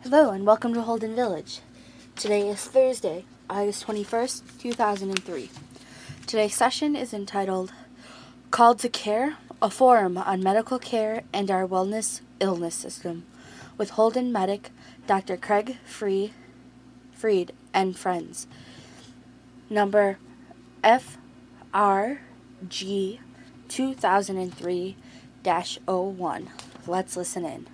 Hello and welcome to Holden Village. Today is Thursday, August 21st, 2003. Today's session is entitled Called to Care, a forum on medical care and our wellness illness system with Holden medic Dr. Craig Freed and friends. Number FRG 2003-01. Let's listen in.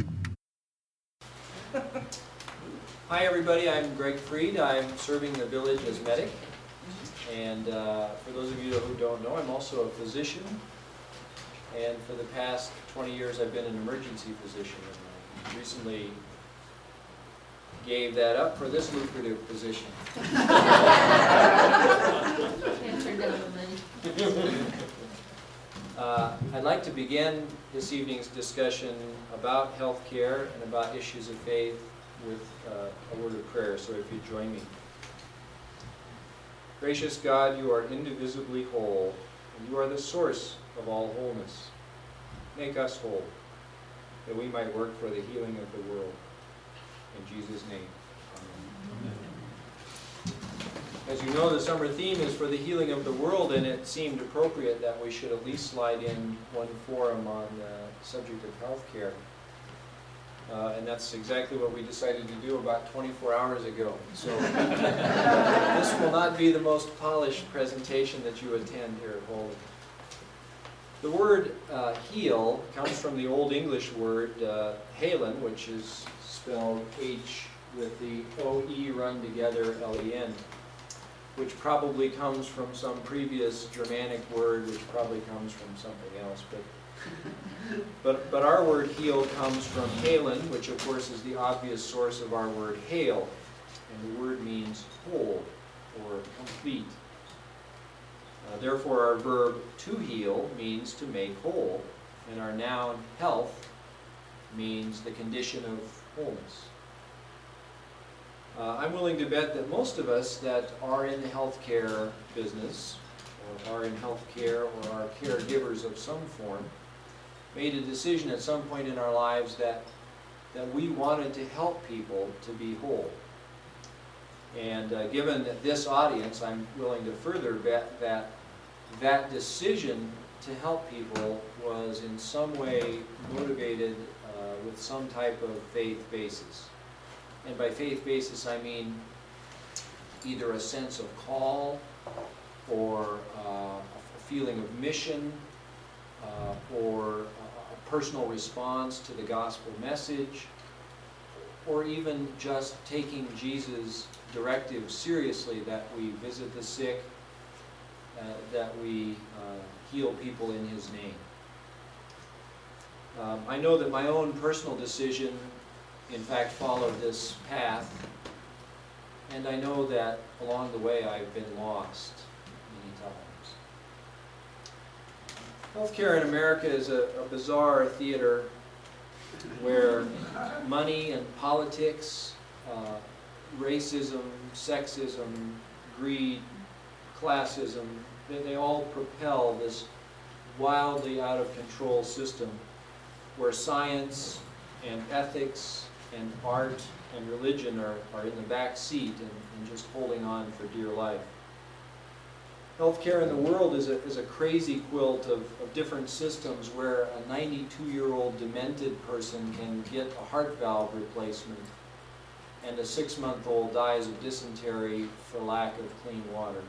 Hi everybody, I'm Greg Freed. I'm serving the village as medic. And for those of you who don't know, I'm also a physician. And for the past 20 years I've been an emergency physician. And I recently gave that up for this lucrative position. I'd like to begin this evening's discussion about health care and about issues of faith with a word of prayer, so if you join me. Gracious God, you are indivisibly whole, and you are the source of all wholeness. Make us whole, that we might work for the healing of the world. In Jesus' name, amen. As you know, the summer theme is for the healing of the world, and it seemed appropriate that we should at least slide in one forum on the subject of health care. And that's exactly what we decided to do about 24 hours ago. So this will not be the most polished presentation that you attend here at Holden. The word heal comes from the Old English word halen, which is spelled H with the O-E run together, L-E-N, which probably comes from some previous Germanic word, which probably comes from something else. But our word heal comes from halen, which of course is the obvious source of our word hail. And the word means whole or complete. Therefore our verb to heal means to make whole. And our noun health means the condition of wholeness. I'm willing to bet that most of us that are in the healthcare business, or are in healthcare, or are caregivers of some form, made a decision at some point in our lives that we wanted to help people to be whole. And given this audience, I'm willing to further bet that decision to help people was in some way motivated with some type of faith basis. And by faith basis, I mean either a sense of call, or a feeling of mission, or a personal response to the gospel message, or even just taking Jesus' directive seriously, that we visit the sick, that we heal people in His name. I know that my own personal decision, in fact, followed this path, and I know that along the way I've been lost many times. Healthcare in America is a bizarre theater where money and politics, racism, sexism, greed, classism, they all propel this wildly out of control system where science and ethics and art and religion are in the back seat and just holding on for dear life. Healthcare in the world is a crazy quilt of different systems where a 92-year-old demented person can get a heart valve replacement, and a 6-month-old dies of dysentery for lack of clean water.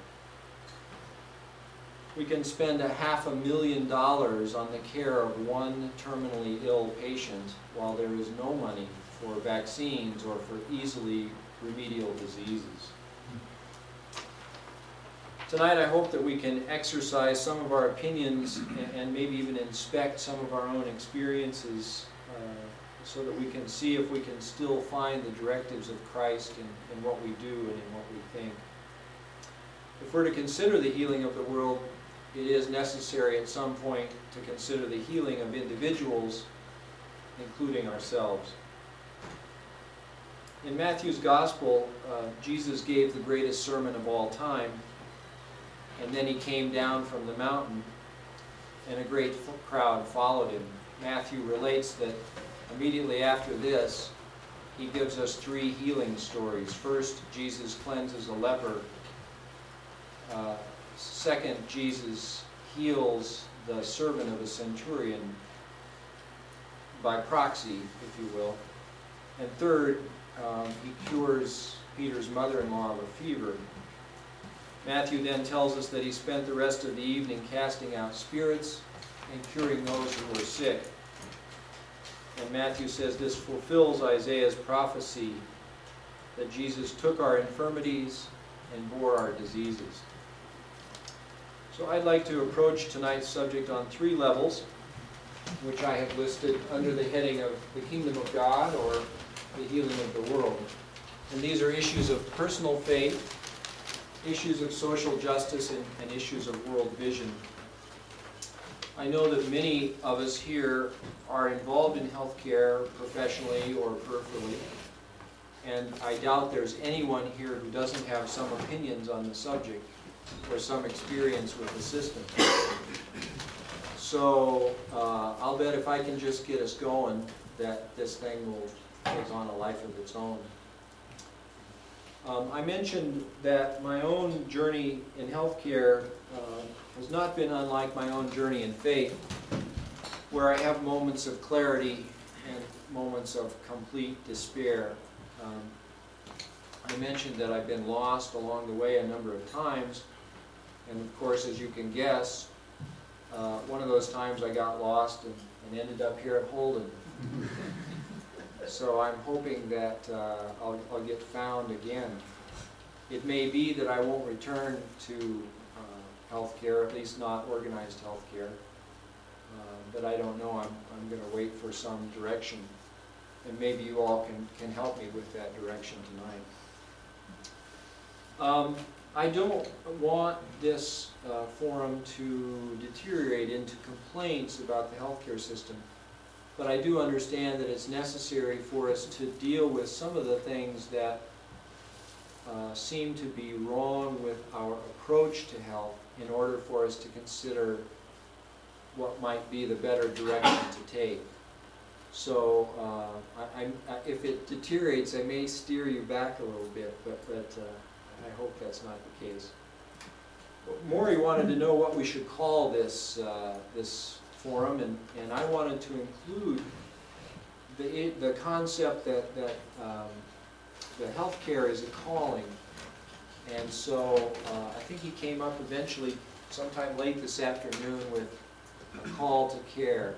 We can spend $500,000 on the care of one terminally ill patient while there is no money for vaccines or for easily remedial diseases. Tonight I hope that we can exercise some of our opinions and maybe even inspect some of our own experiences so that we can see if we can still find the directives of Christ in what we do and in what we think. If we're to consider the healing of the world, it is necessary at some point to consider the healing of individuals, including ourselves. In Matthew's Gospel, Jesus gave the greatest sermon of all time, and then He came down from the mountain, and a great crowd followed Him. Matthew relates that immediately after this, he gives us 3 healing stories. First, Jesus cleanses a leper. Second, Jesus heals the servant of a centurion by proxy, if you will. And third, he cures Peter's mother-in-law of a fever. Matthew then tells us that he spent the rest of the evening casting out spirits and curing those who were sick. And Matthew says this fulfills Isaiah's prophecy that Jesus took our infirmities and bore our diseases. So I'd like to approach tonight's subject on 3 levels, which I have listed under the heading of the kingdom of God or the healing of the world. And these are issues of personal faith, issues of social justice, and issues of world vision. I know that many of us here are involved in healthcare professionally or peripherally, and I doubt there's anyone here who doesn't have some opinions on the subject or some experience with the system. So I'll bet if I can just get us going that this thing will take on a life of its own. I mentioned that my own journey in healthcare has not been unlike my own journey in faith, where I have moments of clarity and moments of complete despair. I mentioned that I've been lost along the way a number of times, and of course, as you can guess, one of those times I got lost and ended up here at Holden. So I'm hoping that I'll get found again. It may be that I won't return to healthcare, at least not organized healthcare, but I don't know. I'm going to wait for some direction, and maybe you all can help me with that direction tonight. I don't want this forum to deteriorate into complaints about the healthcare system. But I do understand that it's necessary for us to deal with some of the things that seem to be wrong with our approach to health in order for us to consider what might be the better direction to take. So if it deteriorates, I may steer you back a little bit, but I hope that's not the case. Maury wanted to know what we should call this forum, and I wanted to include the concept that the healthcare is a calling, and so I think he came up eventually sometime late this afternoon with a call to care.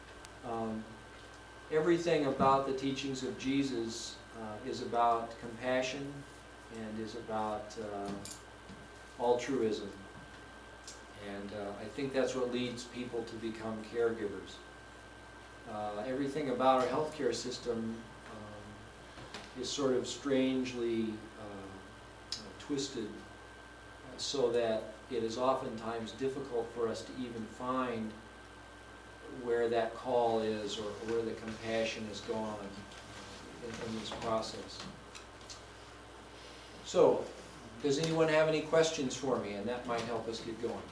Everything about the teachings of Jesus is about compassion and is about altruism. And I think that's what leads people to become caregivers. Everything about our healthcare system is sort of strangely twisted so that it is oftentimes difficult for us to even find where that call is or where the compassion is gone in this process. So, does anyone have any questions for me? And that might help us get going.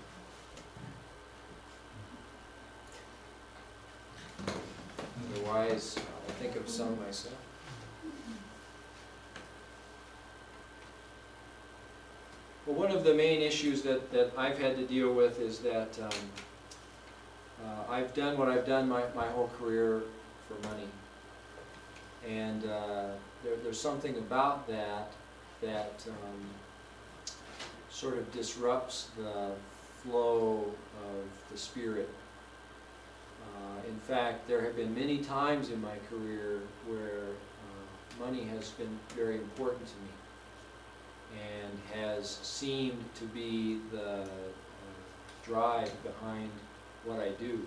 Otherwise, I'll think of some myself. Well, one of the main issues that I've had to deal with is that I've done what I've done my whole career for money. And there's something about that sort of disrupts the flow of the Spirit. In fact, there have been many times in my career where money has been very important to me and has seemed to be the drive behind what I do.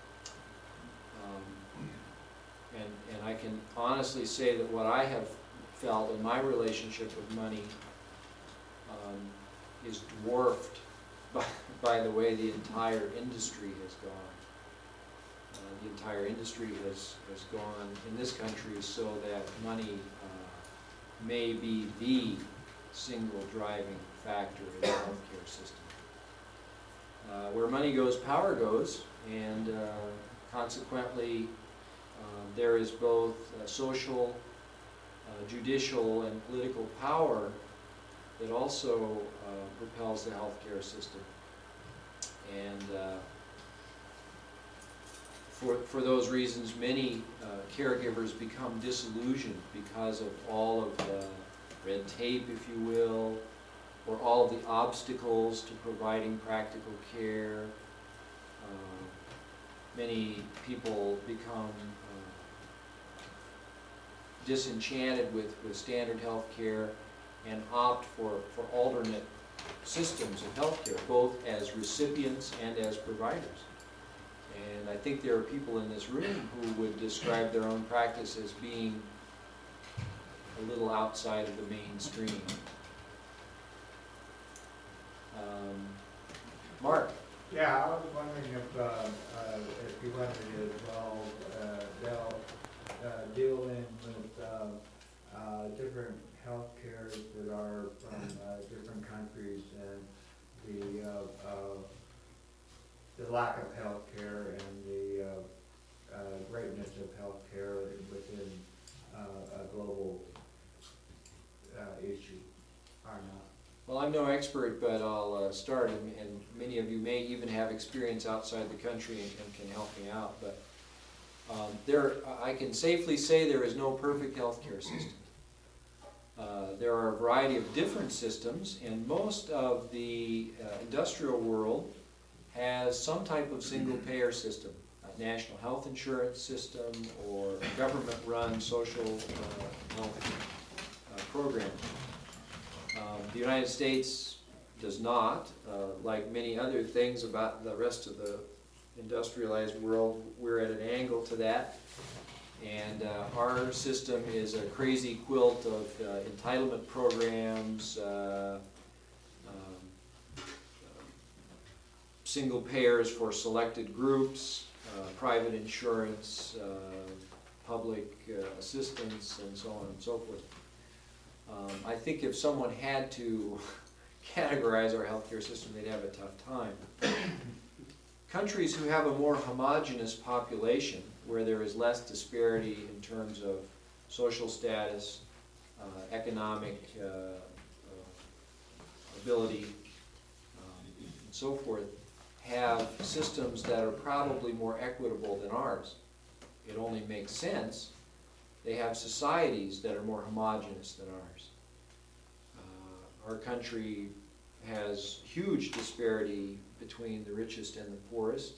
And I can honestly say that what I have felt in my relationship with money is dwarfed by the way the entire industry has gone. The entire industry has gone in this country so that money may be the single driving factor in the healthcare system. Where money goes, power goes, and consequently there is both social judicial and political power that also propels the healthcare system. And for those reasons, many caregivers become disillusioned because of all of the red tape, if you will, or all of the obstacles to providing practical care. Many people become disenchanted with standard health care and opt for alternate systems of health care, both as recipients and as providers. And I think there are people in this room who would describe their own practice as being a little outside of the mainstream. Mark? Yeah, I was wondering if you wanted to as well deal in with different health cares that are from different countries and the lack of health care and the greatness of health care within a global issue or not. Well, I'm no expert, but I'll start, and many of you may even have experience outside the country and can help me out. But I can safely say there is no perfect healthcare system. There are a variety of different systems, and most of the industrial world has some type of single-payer system, a national health insurance system or government-run social health program. The United States does not, like many other things about the rest of the industrialized world. We're at an angle to that, and our system is a crazy quilt of entitlement programs, single payers for selected groups, private insurance, public assistance, and so on and so forth. I think if someone had to categorize our healthcare system, they'd have a tough time. Countries who have a more homogeneous population, where there is less disparity in terms of social status, economic ability, and so forth, have systems that are probably more equitable than ours. It only makes sense. They have societies that are more homogeneous than ours. Our country has huge disparity between the richest and the poorest.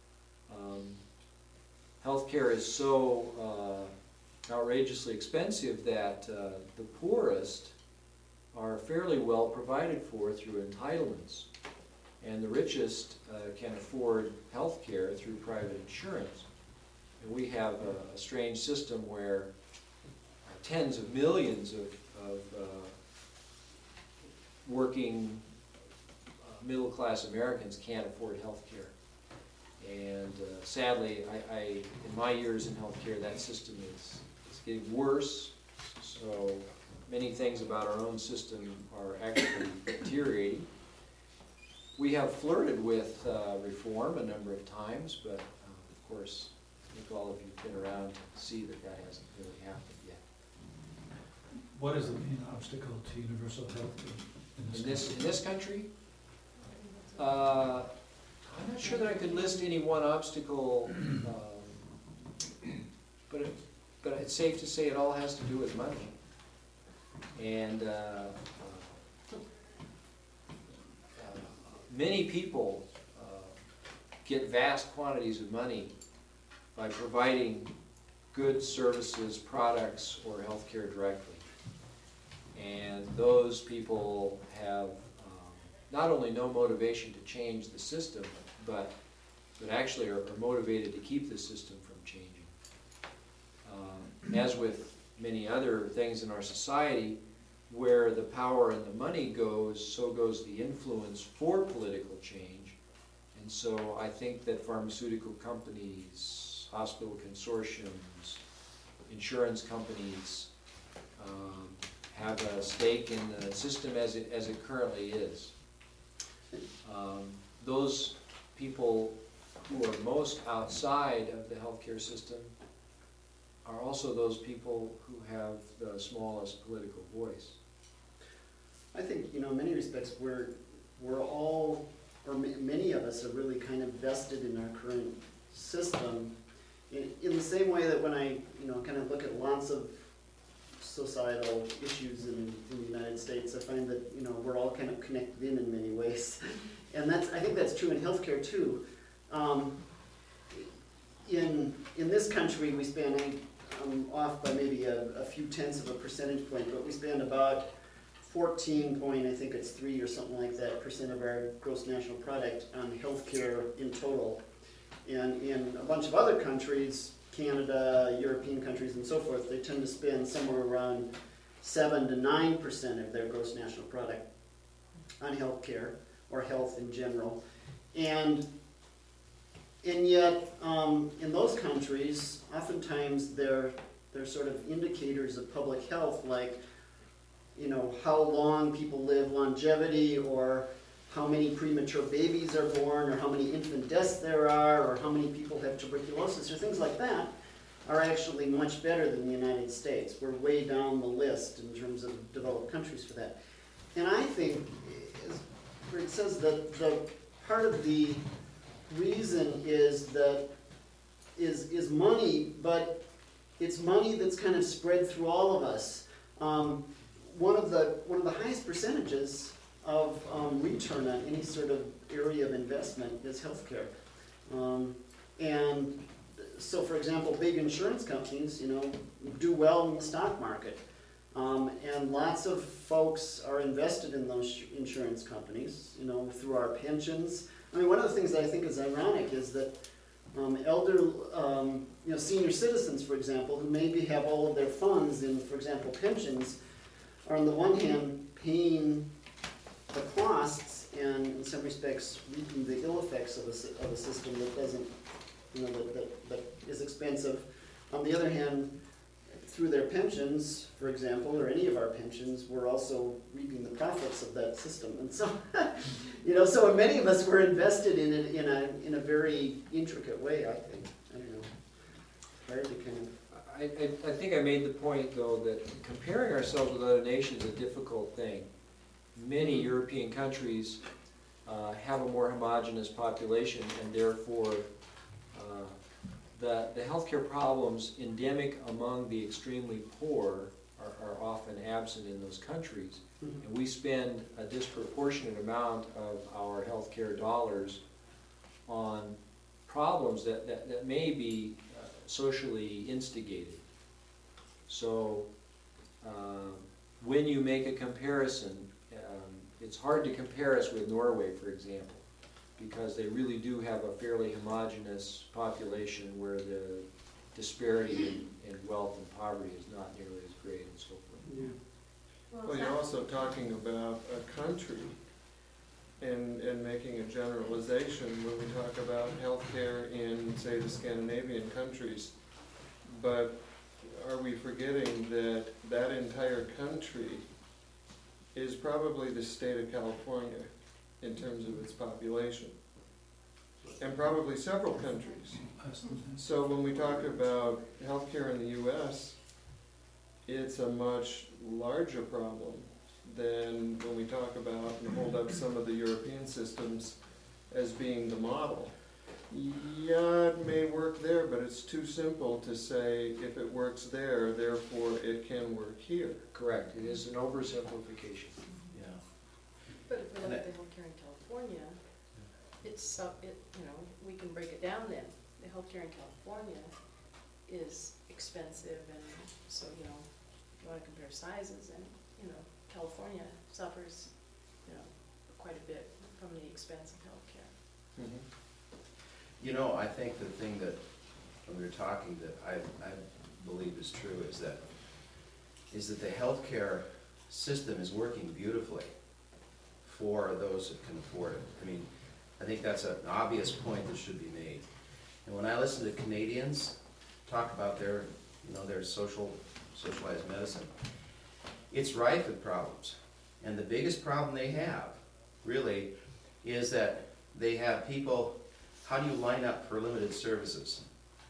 Healthcare is so outrageously expensive that the poorest are fairly well provided for through entitlements, and the richest can afford healthcare through private insurance. And we have a strange system where tens of millions of working middle-class Americans can't afford health care. And sadly, in my years in healthcare, that system is getting worse. So many things about our own system are actually deteriorating. We have flirted with reform a number of times, but of course, I think all of you have been around to see that that hasn't really happened yet. What is the main obstacle to universal health care In this country, I'm not sure that I could list any one obstacle, but it's safe to say it all has to do with money. And many people get vast quantities of money by providing goods, services, products, or healthcare directly. And those people have not only no motivation to change the system, but actually are motivated to keep the system from changing. As with many other things in our society, where the power and the money goes, so goes the influence for political change. And so I think that pharmaceutical companies, hospital consortiums, insurance companies have a stake in the system as it currently is. Those people who are most outside of the healthcare system are also those people who have the smallest political voice. I think, in many respects, we're all, or many of us are really kind of vested in our current system in the same way that when I, kind of look at lots of societal issues in the United States, I find that, we're all kind of connected in many ways. And I think that's true in healthcare too. In this country, we spend, I'm off by maybe a few tenths of a percentage point, but we spend about 14 point, I think it's 3 or something like that, % of our gross national product on healthcare in total. And in a bunch of other countries, Canada, European countries, and so forth, they tend to spend somewhere around 7 to 9% of their gross national product on healthcare or health in general. And yet, in those countries, oftentimes they're sort of indicators of public health, like how long people live, longevity, or how many premature babies are born, or how many infant deaths there are, or how many people have tuberculosis, or things like that, are actually much better than the United States. We're way down the list in terms of developed countries for that. And I think, where it says that the part of the reason is money, but it's money that's kind of spread through all of us. One of the highest percentages of return on any sort of area of investment is healthcare. And so, for example, big insurance companies, do well in the stock market. And lots of folks are invested in those insurance companies, through our pensions. I mean, one of the things that I think is ironic is that senior citizens, for example, who maybe have all of their funds in, for example, pensions, are on the one hand paying the costs and, in some respects, reaping the ill effects of a system that doesn't, that is expensive. On the other hand, through their pensions, for example, or any of our pensions, we're also reaping the profits of that system. And so, so many of us were invested in it in a very intricate way, I think. I don't know. Hard to kind of... I think I made the point, though, that comparing ourselves with other nations is a difficult thing. Many European countries have a more homogeneous population, and therefore the healthcare problems endemic among the extremely poor are often absent in those countries. Mm-hmm. And we spend a disproportionate amount of our healthcare dollars on problems that may be socially instigated. So when you make a comparison, it's hard to compare us with Norway, for example, because they really do have a fairly homogeneous population where the disparity in wealth and poverty is not nearly as great and so forth. Yeah. Well, you're also talking about a country and making a generalization when we talk about healthcare in, say, the Scandinavian countries. But are we forgetting that that entire country is probably the state of California in terms of its population, and probably several countries. So when we talk about healthcare in the U.S., it's a much larger problem than when we talk about and hold up some of the European systems as being the model. Yeah, it may work there, but it's too simple to say if it works there, therefore it can work here. Correct. It is an oversimplification. Yeah. But if we look at the healthcare in California, we can break it down then. The healthcare in California is expensive, and so, if you want to compare sizes, and, California suffers, quite a bit from the expense of healthcare. Mm-hmm. I think the thing that, when we were talking, that I believe is true is that the healthcare system is working beautifully for those that can afford it. I mean, I think that's an obvious point that should be made. And when I listen to Canadians talk about their socialized medicine, it's rife with problems. And the biggest problem they have, really, is that they have people, how do you line up for limited services?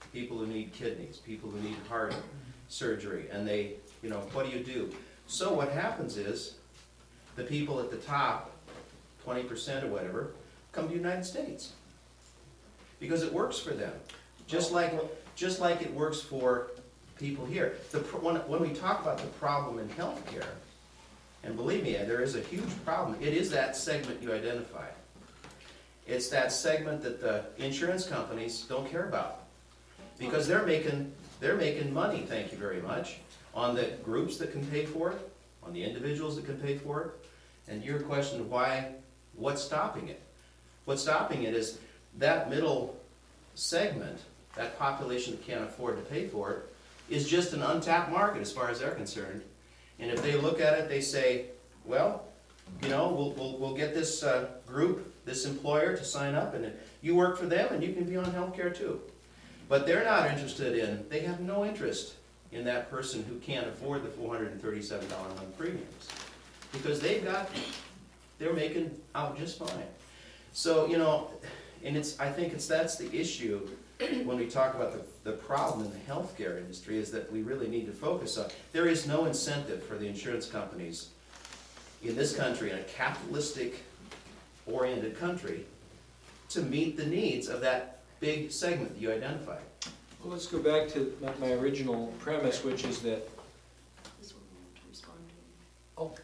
people who need kidneys, people who need heart surgery, and they, what do? So what happens is, the people at the top, 20% or whatever, come to the United States. Because it works for them. Just like it works for people here. When we talk about the problem in healthcare, and believe me, there is a huge problem. It is that segment you identified. It's that segment that the insurance companies don't care about. Because they're making money, thank you very much, on the groups that can pay for it, on the individuals that can pay for it. And your question of what's stopping it? What's stopping it is that middle segment, that population that can't afford to pay for it, is just an untapped market as far as they're concerned. And if they look at it, they say, well, we'll get this group, this employer to sign up, and you work for them and you can be on health care too. But they're not interested they have no interest in that person who can't afford the $437 a month premiums. Because they're making out just fine. So, and I think that's the issue when we talk about the problem in the healthcare industry, is that we really need to focus on. There is no incentive for the insurance companies in this country, in a capitalistic-oriented country, to meet the needs of that big segment that you identified. Well, let's go back to my original premise, which is that This one won't respond to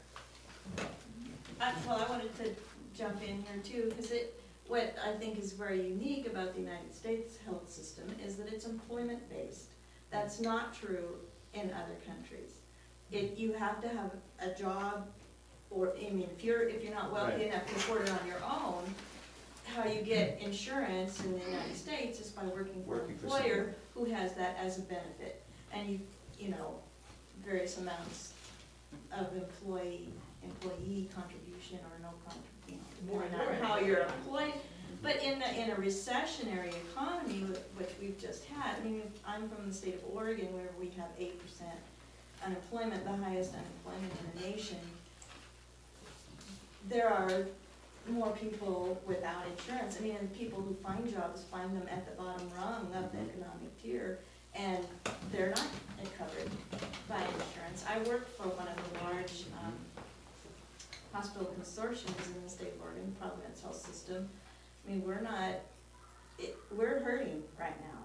Well, I wanted to jump in here too, because what I think is very unique about the United States health system is that it's employment-based. That's not true in other countries. You have to have a job, or, if you're not wealthy Right. enough to afford it on your own, how you get insurance in the United States is by working for an employer who has that as a benefit. And various amounts of employee contribution or no contribution, depending on how you're employed. But in a recessionary economy, which we've just had, I'm from the state of Oregon, where we have 8% unemployment, the highest unemployment in the nation. There are more people without insurance. And people who find jobs find them at the bottom rung of the economic tier, and they're not covered by insurance. I work for one of the large hospital consortiums in the state of Oregon, Providence Health System. We're hurting right now.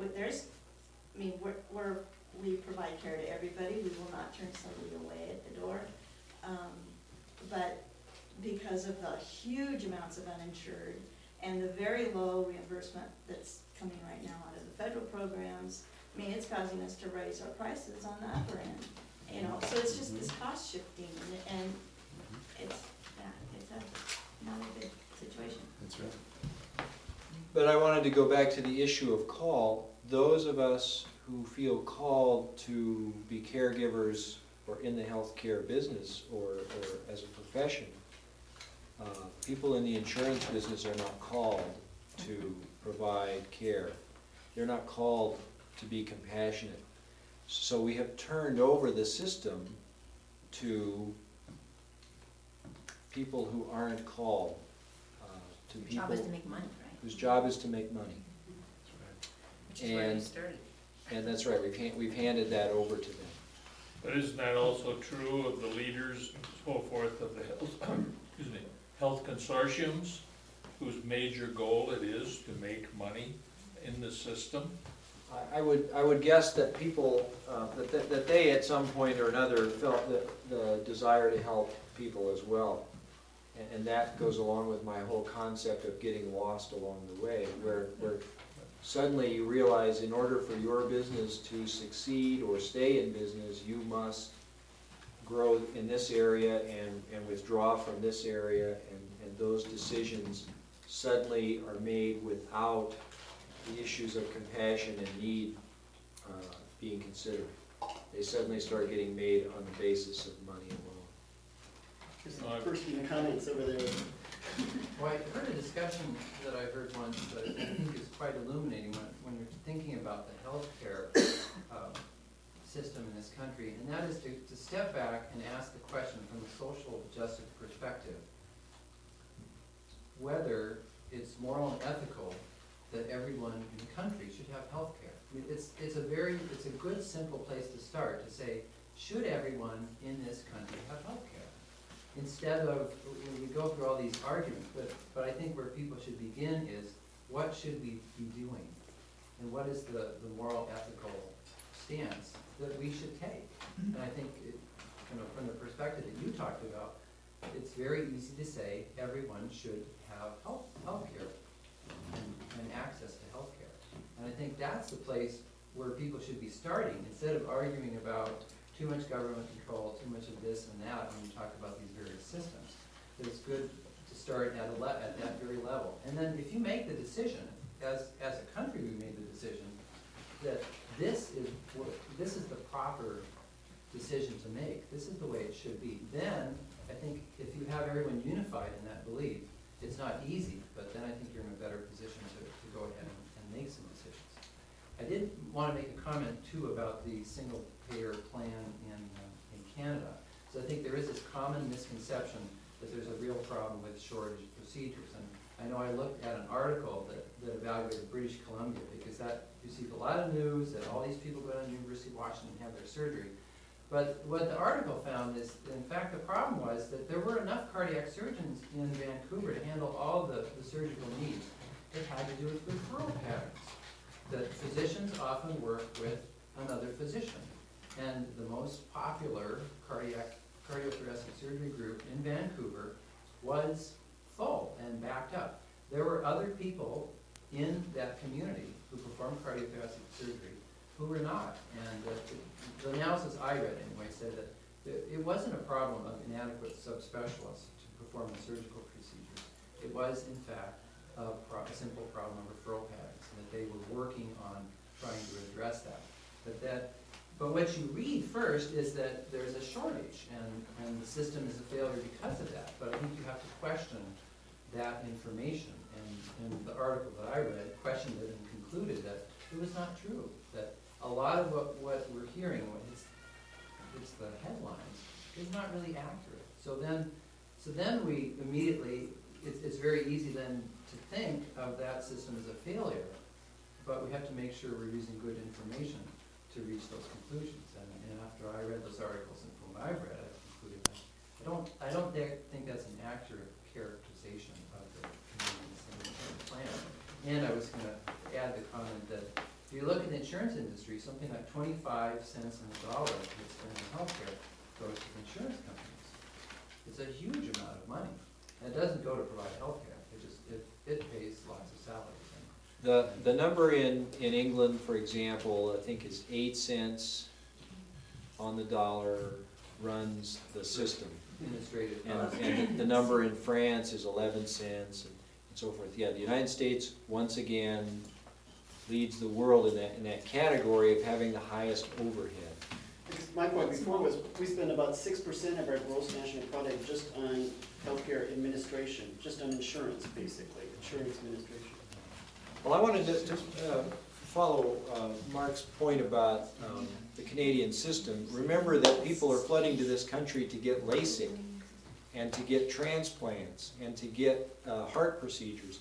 We provide care to everybody. We will not turn somebody away at the door. But because of the huge amounts of uninsured and the very low reimbursement that's coming right now out of the federal programs, it's causing us to raise our prices on the upper end. So it's just this cost shifting, and it's not a good situation. That's right. But I wanted to go back to the issue of call. Those of us who feel called to be caregivers or in the healthcare business or as a profession, people in the insurance business are not called to provide care. They're not called to be compassionate. So we have turned over the system to people who aren't called, to people Job is to make money, right? whose job is to make money. Which is where you started. And that's right, we've handed that over to them. But isn't that also true of the leaders and so forth of the health consortiums, whose major goal it is to make money in the system? I would guess that people, that they at some point or another felt the desire to help people as well. And that goes along with my whole concept of getting lost along the way, where suddenly you realize in order for your business to succeed or stay in business, you must grow in this area and withdraw from this area, and those decisions suddenly are made without the issues of compassion and need being considered. They suddenly start getting made on the basis of money alone. Just first in the comments over there. Well, I heard a discussion that I heard once that I think is quite illuminating when you're thinking about the healthcare system in this country, and that is to step back and ask the question from a social justice perspective, whether it's moral and ethical that everyone in the country should have health care. It's a good, simple place to start, to say, should everyone in this country have health care? Instead of, we go through all these arguments, but I think where people should begin is, what should we be doing? And what is the moral, ethical stance that we should take? And I think, from the perspective that you talked about, it's very easy to say everyone should have health care and access to health care. And I think that's the place where people should be starting, instead of arguing about too much government control, too much of this and that, when you talk about these various systems. That it's good to start at that very level. And then if you make the decision, as a country we made the decision, that this is the proper decision to make, this is the way it should be, then I think if you have everyone unified in that belief, it's not easy, but then I think you're in a better position to go ahead and make some decisions. I did want to make a comment too about the single payer plan in Canada. So I think there is this common misconception that there's a real problem with shortage of procedures. And I know I looked at an article that evaluated British Columbia, because that you see a lot of news that all these people go to the University of Washington and have their surgery. But what the article found is, in fact, the problem was that there were enough cardiac surgeons in Vancouver to handle all the surgical needs. It had to do with referral patterns. That physicians often work with another physician. And the most popular cardiothoracic surgery group in Vancouver was full and backed up. There were other people in that community who performed cardiothoracic surgery who were not. And the analysis I read anyway said that it wasn't a problem of inadequate subspecialists to perform the surgical procedures. It was, in fact, a simple problem of referral patterns, and that they were working on trying to address that. But what you read first is that there's a shortage, and the system is a failure because of that. But I think you have to question that information. And the article that I read questioned it and concluded that it was not true. That a lot of what we're hearing, it's the headlines, is not really accurate. So then we immediately, it's very easy then to think of that system as a failure, but we have to make sure we're using good information to reach those conclusions. And after I read those articles and from what I've read, I concluded that I don't think that's an accurate characterization of the community plan. And I was going to add the comment that if you look at the insurance industry, something like 25 cents on the dollar that's spent on healthcare goes to insurance companies. It's a huge amount of money. And it doesn't go to provide healthcare. It pays lots of salaries. The number in England, for example, I think is 8 cents on the dollar runs the system. Administrative. And the number in France is 11 cents and so forth. Yeah, the United States, once again, leads the world in that category of having the highest overhead. My point before was we spend about 6% of our gross national product just on healthcare administration, just on insurance, basically, insurance administration. Well, I wanted to follow Mark's point about the Canadian system. Remember that people are flooding to this country to get LASIK and to get transplants and to get heart procedures.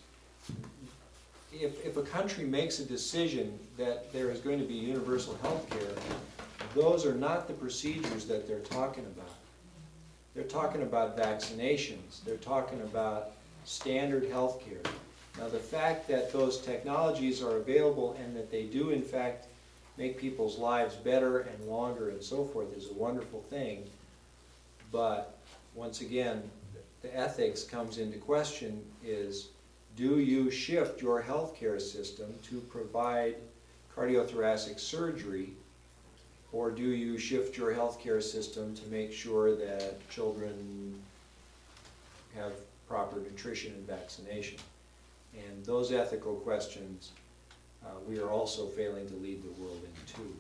If a country makes a decision that there is going to be universal health care, those are not the procedures that they're talking about. They're talking about vaccinations. They're talking about standard health care. Now, the fact that those technologies are available and that they do, in fact, make people's lives better and longer and so forth is a wonderful thing. But, once again, the ethics comes into question is, do you shift your healthcare system to provide cardiothoracic surgery, or do you shift your healthcare system to make sure that children have proper nutrition and vaccination? And those ethical questions, we are also failing to lead the world into.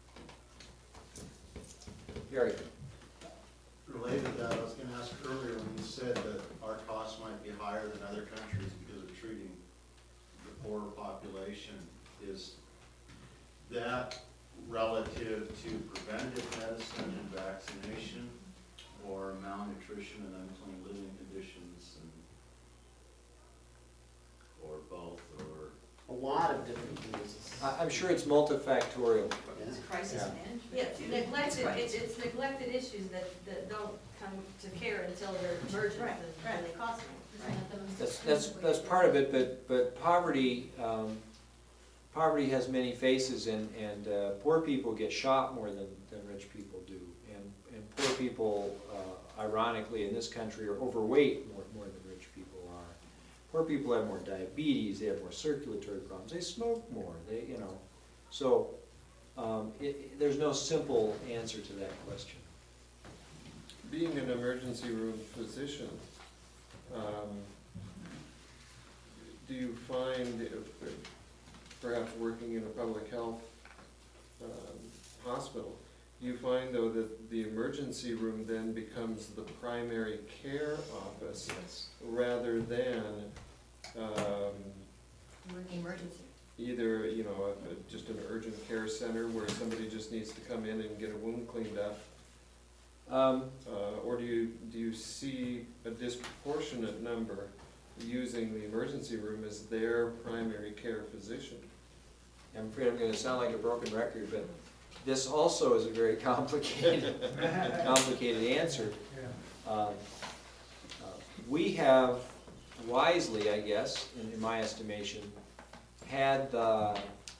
Gary. Related to that, I was going to ask earlier when you said that our costs might be higher than other countries because of treating the poorer population. Is that relative to preventative medicine and vaccination, or malnutrition and unclean living conditions, or both, or? A lot of different things. I'm sure it's multifactorial. It's crisis Yeah. management. Yeah, it's neglected issues that don't come to care until they're emergent Right, and they cost more. That's part of it, but poverty, poverty has many faces, and poor people get shot more than rich people do. And poor people, ironically, in this country are overweight more than rich people are. Poor people have more diabetes, they have more circulatory problems, they smoke more, so there's no simple answer to that question. Being an emergency room physician, do you find, perhaps working in a public health hospital, do you find though that the emergency room then becomes the primary care office rather than Emergency. either, just an urgent care center where somebody just needs to come in and get a wound cleaned up? Or do you see a disproportionate number using the emergency room as their primary care physician? I'm afraid I'm going to sound like a broken record, but this also is a very complicated answer. We have wisely, I guess, in my estimation, had the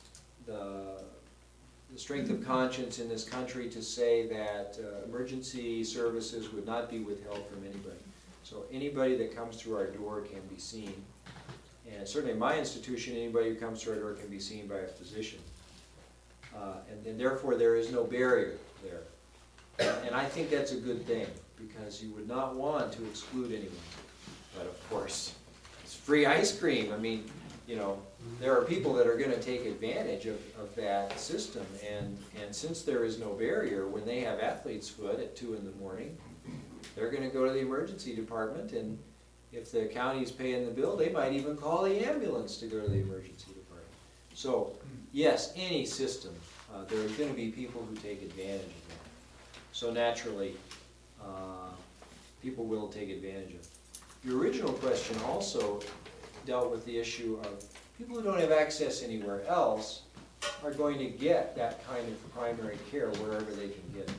strength of conscience in this country to say that emergency services would not be withheld from anybody. So anybody that comes through our door can be seen. And certainly in my institution, anybody who comes through our door can be seen by a physician. And therefore there is no barrier there. And I think that's a good thing, because you would not want to exclude anyone. But of course, it's free ice cream. I mean, there are people that are going to take advantage of that system, and since there is no barrier, when they have athlete's foot at 2 in the morning, they're going to go to the emergency department, and if the county's paying the bill, they might even call the ambulance to go to the emergency department. So, yes, any system, there are going to be people who take advantage of that. So naturally, people will take advantage of it. Your original question also dealt with the issue of people who don't have access anywhere else are going to get that kind of primary care wherever they can get it.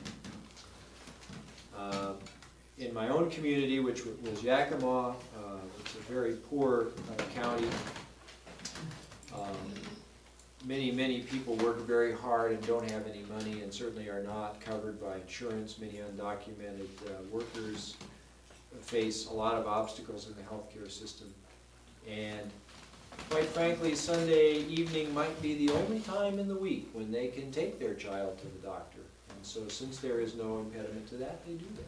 In my own community, which was Yakima, it's a very poor county. Many people work very hard and don't have any money, and certainly are not covered by insurance. Many undocumented workers face a lot of obstacles in the healthcare system. And quite frankly, Sunday evening might be the only time in the week when they can take their child to the doctor. And so since there is no impediment to that, they do that.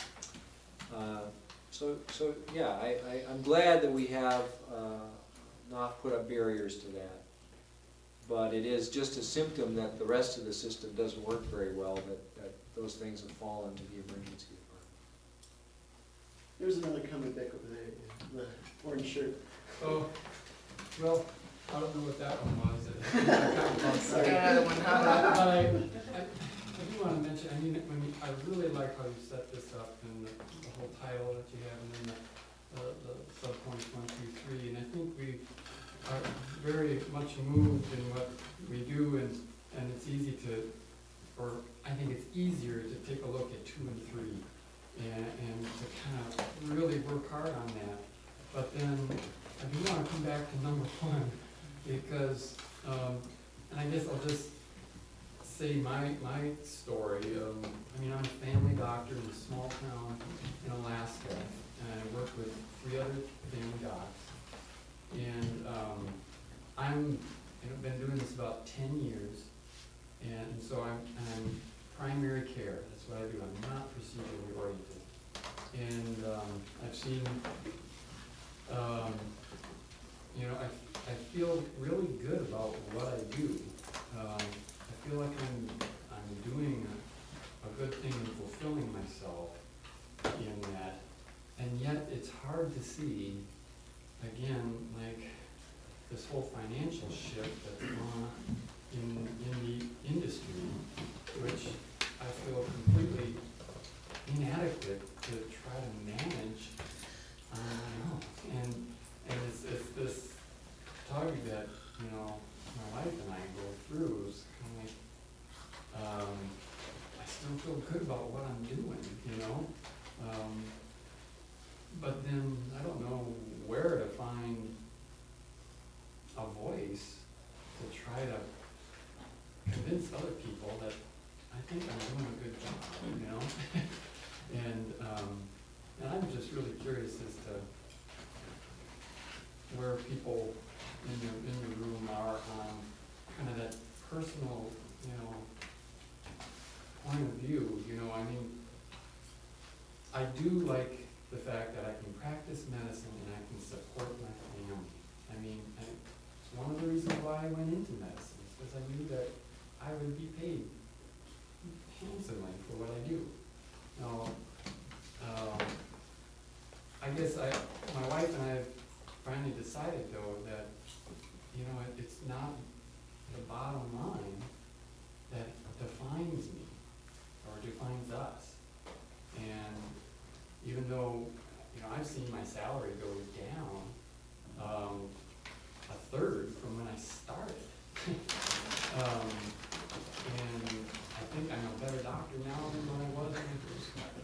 I'm glad that we have not put up barriers to that. But it is just a symptom that the rest of the system doesn't work very well, that those things have fallen to the emergency department. There's another comment back over there, the orange shirt. Oh, well, I don't know what that one was. Sorry. But I do want to mention, I really like how you set this up, and the whole title that you have, and then the subpoints 1, 2, 3, and I think we are very much moved in what we do, and it's easy to, or I think it's easier to take a look at 2 and 3, and to kind of really work hard on that. But then I do want to come back to number 1, because, and I guess I'll just say my story. I'm a family doctor in a small town in Alaska, and I work with 3 other family docs. And I've been doing this about 10 years, and so I'm primary care. That's what I do. I'm not procedurally oriented. And I've seen, I feel really good about what I do. I feel like I'm doing a good thing and fulfilling myself in that. And yet it's hard to see, again, like this whole financial shift that's going on in the industry, which I feel completely inadequate to try to manage on my own. And it's this tug that, my wife and I go and I don't know where to find a voice to try to convince other people that I think I'm doing a good job, you know? And I'm just really curious as to where people in the room are on kind of that personal, you know, point of view, you know, I mean, I do like the fact that I can practice medicine and I can support my family. I mean, it's one of the reasons why I went into medicine, is because I knew that I would be paid handsomely for what I do. Now, I guess my wife and I have finally decided though that, you know, it's not the bottom line that defines me or defines us. And even though, you know, I've seen my salary go down a third from when I started. And I think I'm a better doctor now than when I was when I first started.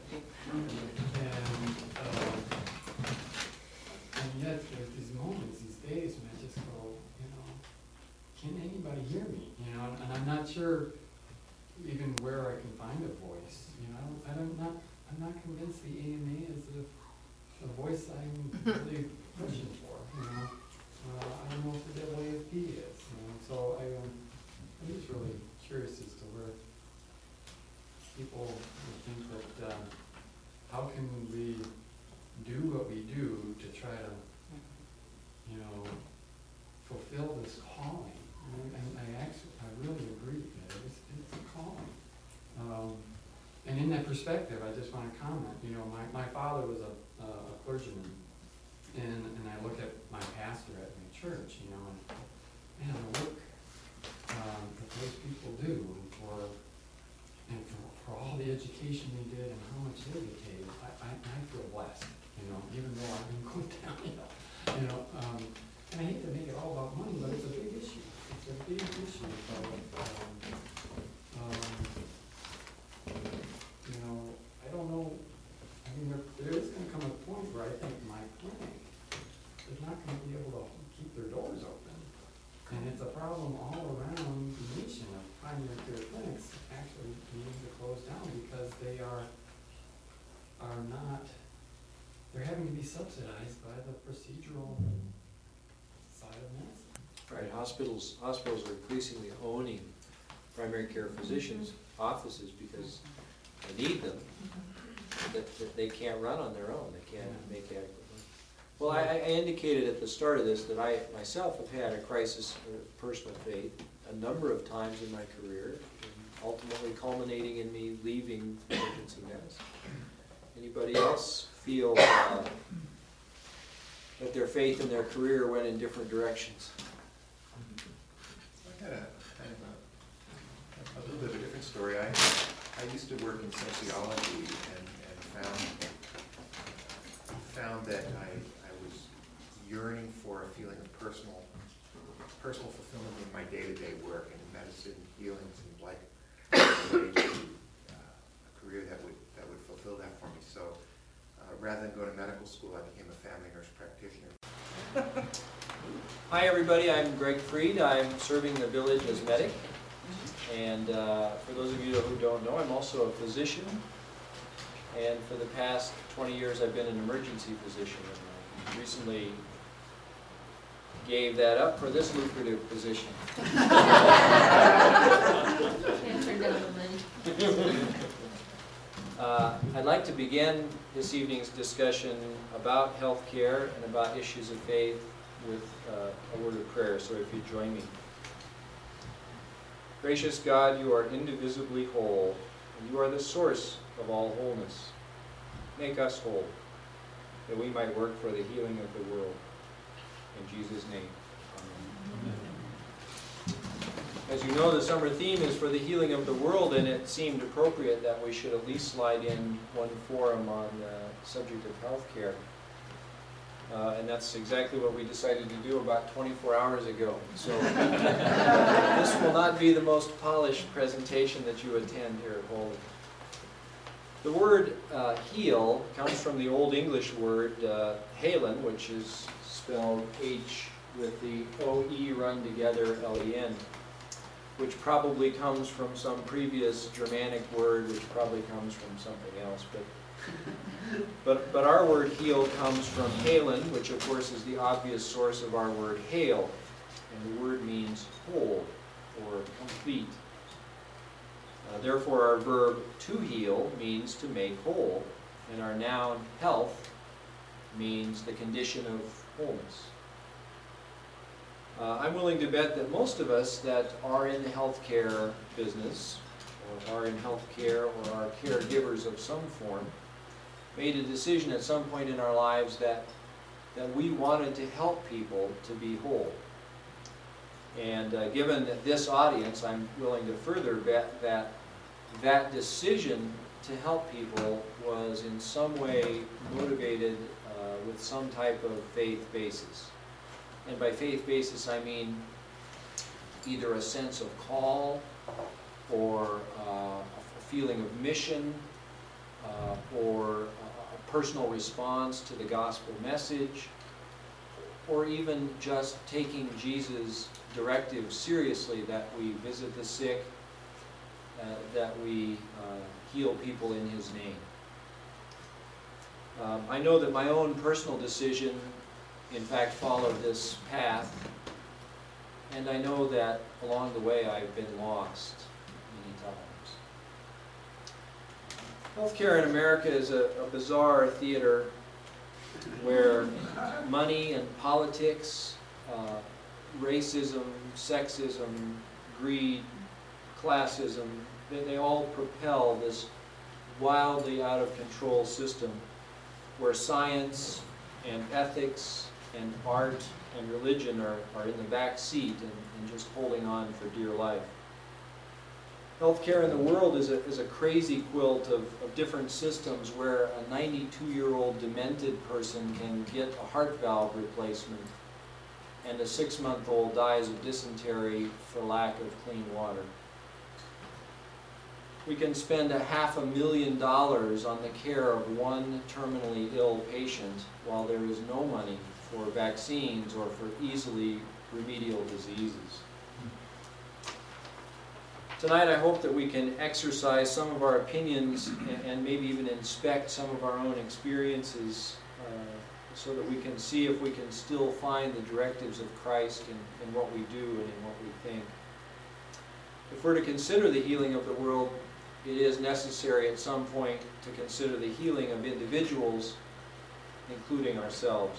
And yet there's these moments, these days when I just go, you know, can anybody hear me? You know, and I'm not sure even where I can find a voice. You know, I'm not convinced the AMA is the voice I'm really pushing for. You know, I don't know if the AAFP is. You know, so I'm just really curious as to where people think that how can we do what we do to try to, you know, fulfill this calling. And I really agree that it's a calling. And in that perspective, I just want to comment, you know, my father was a clergyman, and I look at my pastor at my church, you know, and man, the work that those people do, and for all the education they did and how much they get paid, I feel blessed, you know, even though I've been going downhill, you know, and I hate to make it all about money, but it's a big issue. It's a big issue. You know, I don't know, I mean, there is going to come a point where I think my clinic is not going to be able to keep their doors open. And it's a problem all around the nation of primary care clinics actually needing to close down because they are not, they're having to be subsidized by the procedural side of medicine. Right, hospitals are increasingly owning primary care physicians' offices because they need them, that they can't run on their own, they can't make adequate money. Well, I indicated at the start of this that I myself have had a crisis of personal faith a number of times in my career, and ultimately culminating in me leaving emergency medicine. Anybody else feel that their faith in their career went in different directions? I had a little bit of a different story. I used to work in sociology and found that I was yearning for a feeling of personal fulfillment in my day-to-day work, and medicine, healing seemed like a career that would fulfill that for me. So rather than go to medical school, I became a family nurse practitioner. Hi everybody, I'm Greg Freed. I'm serving the village as medic. And for those of you who don't know, I'm also a physician. And for the past 20 years I've been an emergency physician. And I recently gave that up for this lucrative position. I'd like to begin this evening's discussion about healthcare and about issues of faith with a word of prayer, so if you join me. Gracious God, you are indivisibly whole, and you are the source of all wholeness. Make us whole, that we might work for the healing of the world. In Jesus' name, amen. As you know, the summer theme is for the healing of the world, and it seemed appropriate that we should at least slide in one forum on the subject of healthcare. And that's exactly what we decided to do about 24 hours ago. So this will not be the most polished presentation that you attend here at Holy. The word heal comes from the Old English word halen, which is spelled H with the O-E run together, L-E-N, which probably comes from some previous Germanic word, which probably comes from something else. But our word heal comes from halen, which of course is the obvious source of our word hail. And the word means whole or complete. Therefore, our verb to heal means to make whole, and our noun health means the condition of wholeness. I'm willing to bet that most of us that are in the healthcare business, or are in healthcare, or are caregivers of some form, made a decision at some point in our lives that we wanted to help people to be whole. And given this audience, I'm willing to further bet that decision to help people was in some way motivated with some type of faith basis. And by faith basis, I mean either a sense of call or a feeling of mission or a personal response to the gospel message, or even just taking Jesus' directive seriously that we visit the sick, that we heal people in His name. I know that my own personal decision, in fact, followed this path, and I know that along the way I've been lost many times. Healthcare in America is a bizarre theater where money and politics, racism, sexism, greed, classism, they all propel this wildly out of control system where science and ethics and art and religion are in the back seat and just holding on for dear life. Healthcare in the world is a crazy quilt of different systems where a 92-year-old demented person can get a heart valve replacement and a 6-month-old dies of dysentery for lack of clean water. We can spend $500,000 on the care of one terminally ill patient while there is no money for vaccines or for easily remedial diseases. Tonight I hope that we can exercise some of our opinions and maybe even inspect some of our own experiences so that we can see if we can still find the directives of Christ in what we do and in what we think. If we're to consider the healing of the world, it is necessary at some point to consider the healing of individuals, including ourselves.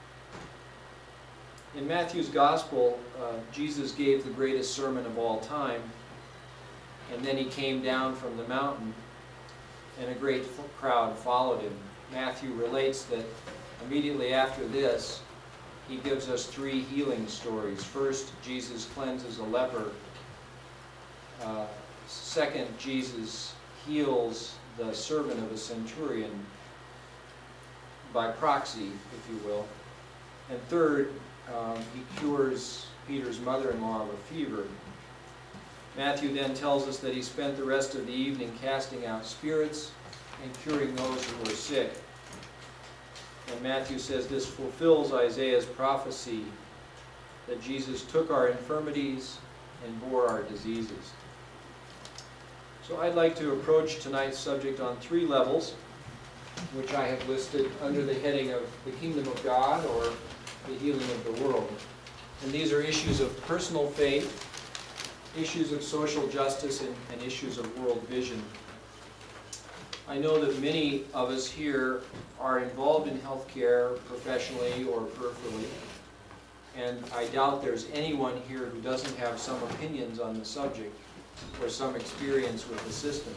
In Matthew's Gospel, Jesus gave the greatest sermon of all time, and then He came down from the mountain, and a great crowd followed Him. Matthew relates that immediately after this, he gives us 3 healing stories. First, Jesus cleanses a leper. Second, Jesus heals the servant of a centurion by proxy, if you will. And third, He cures Peter's mother-in-law of a fever. Matthew then tells us that He spent the rest of the evening casting out spirits and curing those who were sick. And Matthew says this fulfills Isaiah's prophecy that Jesus took our infirmities and bore our diseases. So I'd like to approach tonight's subject on 3 levels, which I have listed under the heading of the kingdom of God or the healing of the world. And these are issues of personal faith, issues of social justice, and issues of world vision. I know that many of us here are involved in healthcare professionally or peripherally, and I doubt there's anyone here who doesn't have some opinions on the subject or some experience with the system.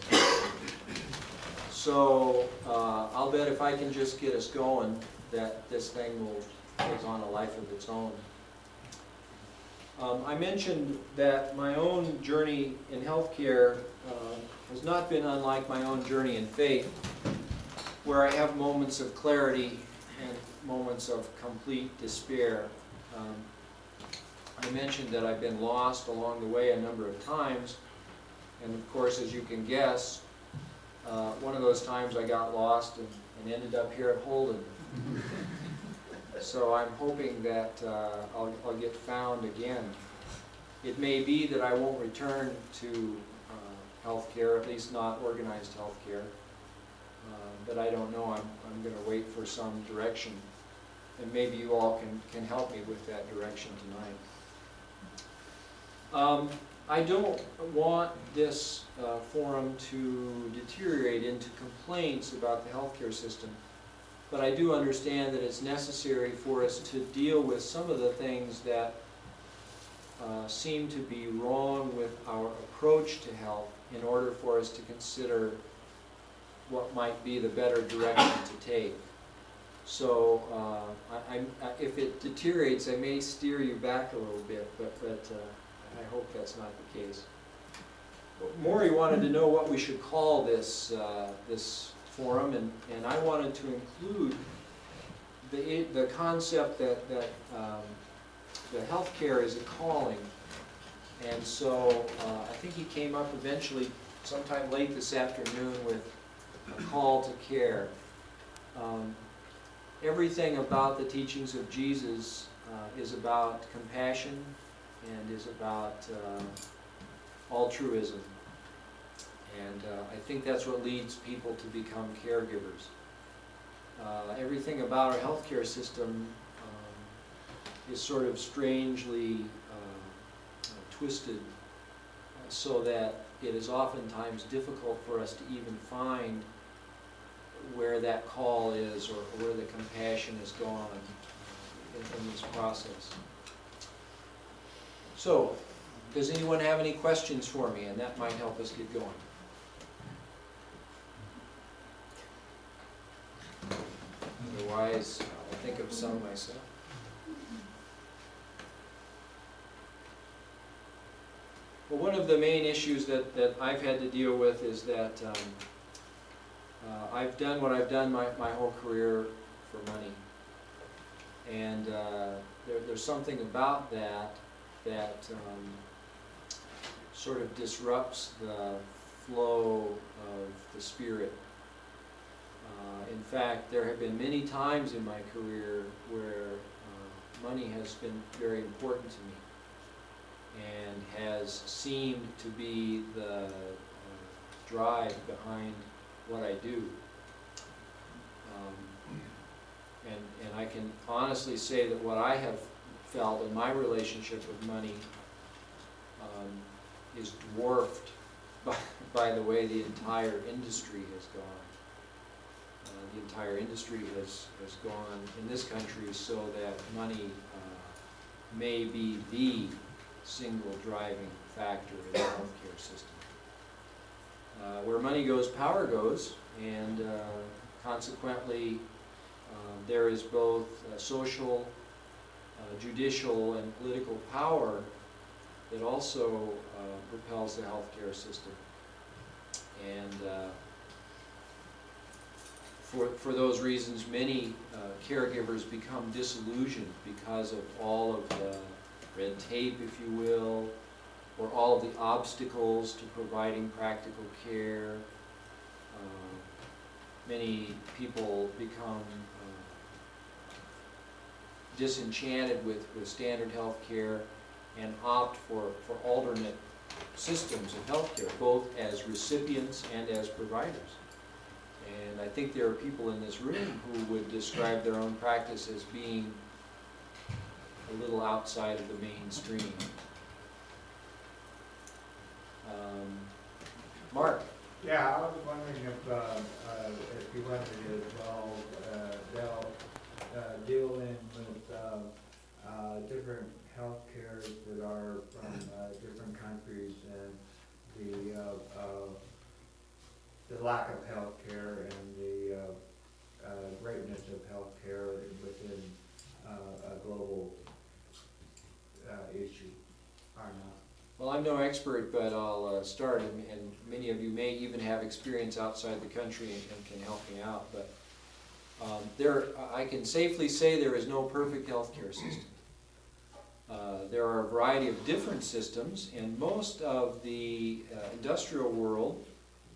So I'll bet if I can just get us going that this thing will take on a life of its own. I mentioned that my own journey in healthcare has not been unlike my own journey in faith, where I have moments of clarity and moments of complete despair. I mentioned that I've been lost along the way a number of times, and of course, as you can guess, one of those times I got lost and ended up here at Holden. So I'm hoping that I'll get found again. It may be that I won't return to healthcare, at least not organized healthcare. But I don't know. I'm going to wait for some direction. And maybe you all can help me with that direction tonight. I don't want this forum to deteriorate into complaints about the healthcare system, but I do understand that it's necessary for us to deal with some of the things that seem to be wrong with our approach to health in order for us to consider what might be the better direction to take. So if it deteriorates, I may steer you back a little bit, but I hope that's not the case. Maury wanted to know what we should call this this forum, and I wanted to include the concept that the healthcare is a calling, and so I think he came up eventually sometime late this afternoon with a call to care. Everything about the teachings of Jesus is about compassion and is about altruism. And I think that's what leads people to become caregivers. Everything about our healthcare system is sort of strangely twisted so that it is oftentimes difficult for us to even find where that call is or where the compassion is gone in this process. So, does anyone have any questions for me? And that might help us get going. Otherwise, I'll think of some myself. Well, one of the main issues that I've had to deal with is that I've done what I've done my whole career for money. And there's something about that sort of disrupts the flow of the Spirit. In fact, there have been many times in my career where money has been very important to me and has seemed to be the drive behind what I do. And I can honestly say that what I have felt in my relationship with money is dwarfed by the way the entire industry has gone. The entire industry has gone in this country so that money may be the single driving factor in the healthcare system. Where money goes, power goes, and consequently there is both social, judicial, and political power that also propels the healthcare system. And for those reasons, many caregivers become disillusioned because of all of the red tape, if you will, or all of the obstacles to providing practical care. Many people become disenchanted with standard health care and opt for alternate systems of health care, both as recipients and as providers. And I think there are people in this room who would describe their own practice as being a little outside of the mainstream. Mark? Yeah, I was wondering if you wanted to as well deal in with different health cares that are from different countries and the lack of health care and the greatness of health care within a global issue or not. Well, I'm no expert, but I'll start, and many of you may even have experience outside the country and can help me out. But I can safely say there is no perfect healthcare system. There are a variety of different systems, and most of the industrial world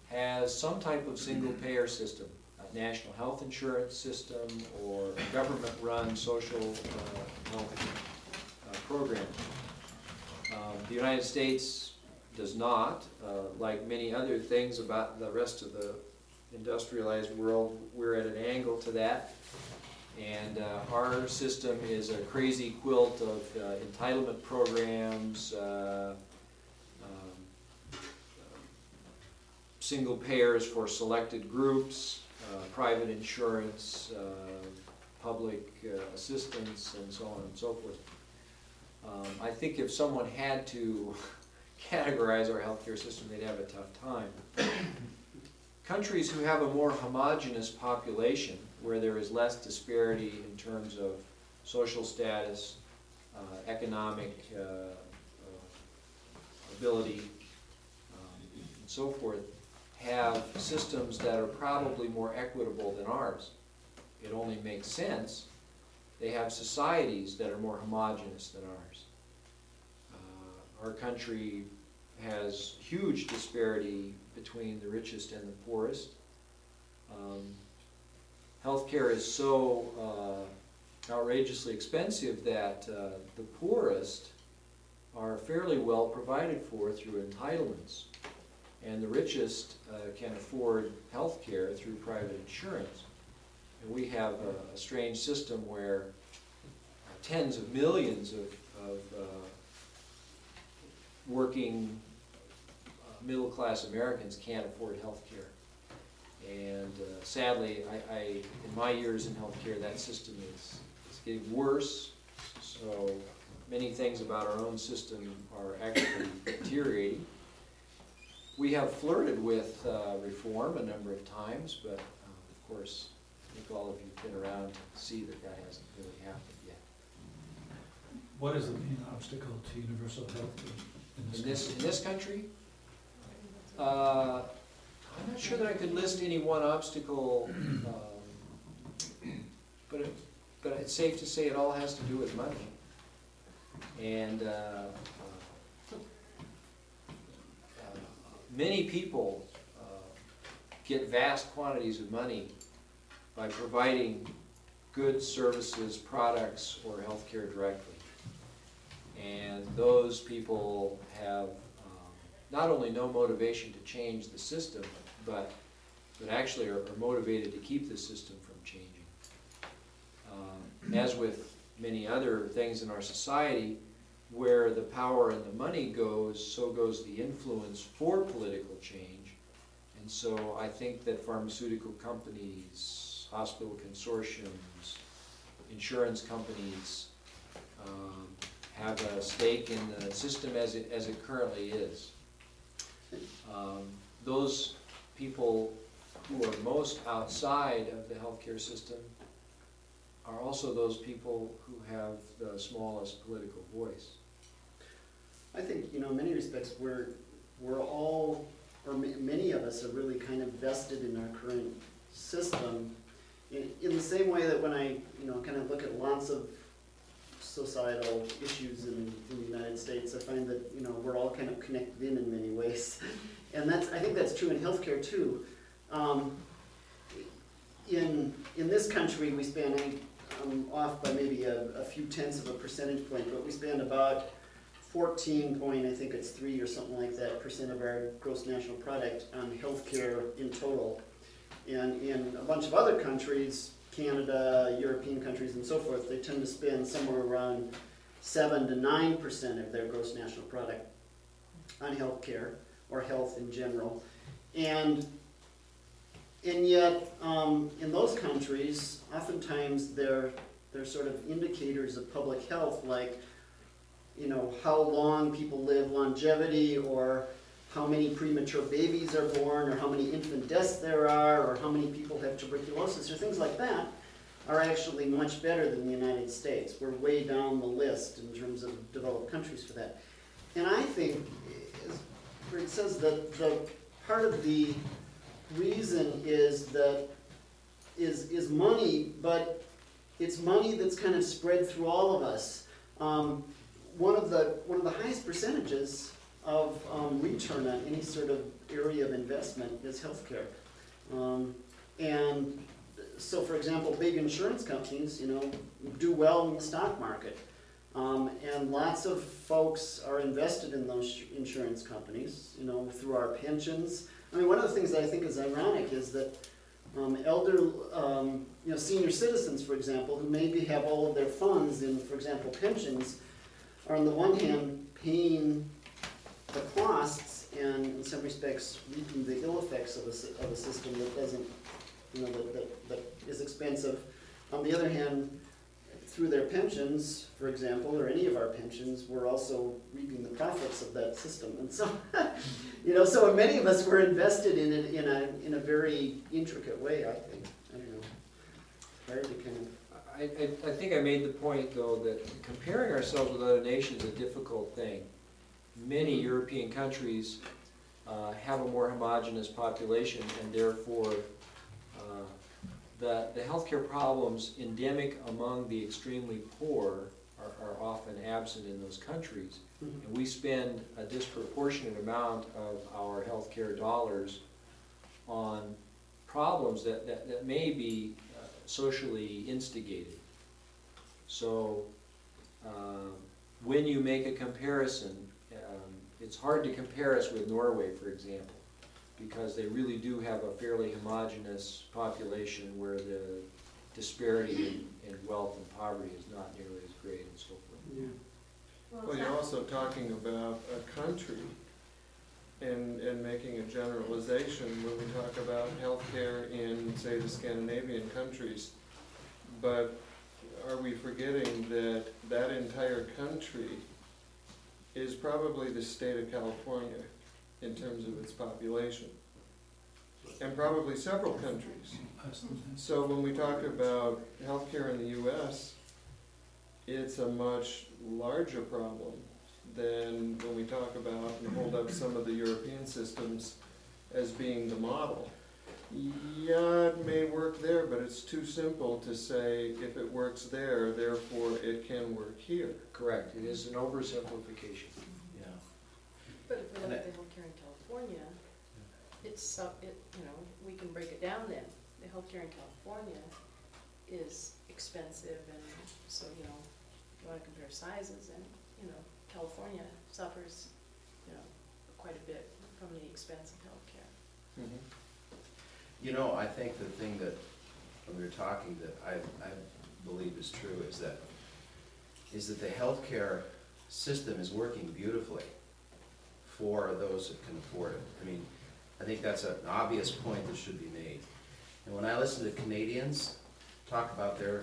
has some type of single-payer system, a national health insurance system or a government-run social health program. The United States does not, like many other things about the rest of the industrialized world, we're at an angle to that. And our system is a crazy quilt of entitlement programs, single payers for selected groups, private insurance, public assistance, and so on and so forth. I think if someone had to categorize our healthcare system, they'd have a tough time. Countries who have a more homogeneous population, where there is less disparity in terms of social status, economic ability, and so forth, have systems that are probably more equitable than ours. It only makes sense. They have societies that are more homogeneous than ours. Our country has huge disparity between the richest and the poorest. Healthcare is so outrageously expensive that the poorest are fairly well provided for through entitlements, and the richest can afford healthcare through private insurance. And we have a strange system where tens of millions of working middle-class Americans can't afford health care. And sadly, in my years in healthcare, that system is getting worse. So many things about our own system are actually deteriorating. We have flirted with reform a number of times, but of course, I think all of you have been around to see that that hasn't really happened yet. What is the main obstacle to universal health in this country? I'm not sure that I could list any one obstacle, but it's safe to say it all has to do with money. And many people get vast quantities of money by providing goods, services, products, or healthcare directly. And those people have not only no motivation to change the system, but actually are motivated to keep the system from changing. As with many other things in our society, where the power and the money goes, so goes the influence for political change. And so I think that pharmaceutical companies, hospital consortiums, insurance companies have a stake in the system as it currently is. Those people who are most outside of the healthcare system are also those people who have the smallest political voice. I think, in many respects, we're all, or many of us are really kind of vested in our current system in the same way that when I, kind of look at lots of societal issues in the United States, I find that, we're all kind of connected in many ways. And I think that's true in healthcare too. In this country, we spend, I'm off by maybe a few tenths of a percentage point, but we spend about 3 or something like that % of our gross national product on healthcare in total. And in a bunch of other countries, Canada, European countries, and so forth, they tend to spend somewhere around 7 to 9% of their gross national product on healthcare or health in general. And yet, in those countries, oftentimes they're sort of indicators of public health, like how long people live, longevity, or how many premature babies are born, or how many infant deaths there are, or how many people have tuberculosis, or things like that, are actually much better than the United States. We're way down the list in terms of developed countries for that. And I think, where it says that the part of the reason is money, but it's money that's kind of spread through all of us. One of the highest percentages of return on any sort of area of investment is healthcare. And so, for example, big insurance companies, do well in the stock market. And lots of folks are invested in those insurance companies, through our pensions. I mean, one of the things that I think is ironic is that senior citizens, for example, who maybe have all of their funds in, for example, pensions, are on the one hand paying the costs and in some respects reaping the ill effects of a system that doesn't, that is expensive. On the other hand, through their pensions, for example, or any of our pensions, we're also reaping the profits of that system. And so, so many of us were invested in it in a very intricate way, I think. I don't know. Hard to kind of... I think I made the point, though, that comparing ourselves with other nations is a difficult thing. Many European countries have a more homogeneous population, and therefore the healthcare problems endemic among the extremely poor are often absent in those countries. And we spend a disproportionate amount of our healthcare dollars on problems that may be socially instigated. So when you make a comparison, it's hard to compare us with Norway, for example, because they really do have a fairly homogeneous population where the disparity in wealth and poverty is not nearly as great and so forth. Yeah. Well, you're also talking about a country and making a generalization when we talk about healthcare in, say, the Scandinavian countries. But are we forgetting that that entire country is probably the state of California in terms of its population, and probably several countries. So when we talk about healthcare in the U.S., it's a much larger problem than when we talk about and hold up some of the European systems as being the model. Yeah, it may work there, but it's too simple to say if it works there, therefore it can work here. Correct. It is an oversimplification. Yeah. But if we look at the healthcare in California, we can break it down then. The healthcare in California is expensive, and so, you want to compare sizes, and, California suffers, quite a bit from the expense of healthcare. Mm-hmm. I think the thing that, when we were talking, that I believe is true is that the healthcare system is working beautifully for those that can afford it. I mean, I think that's an obvious point that should be made. And when I listen to Canadians talk about their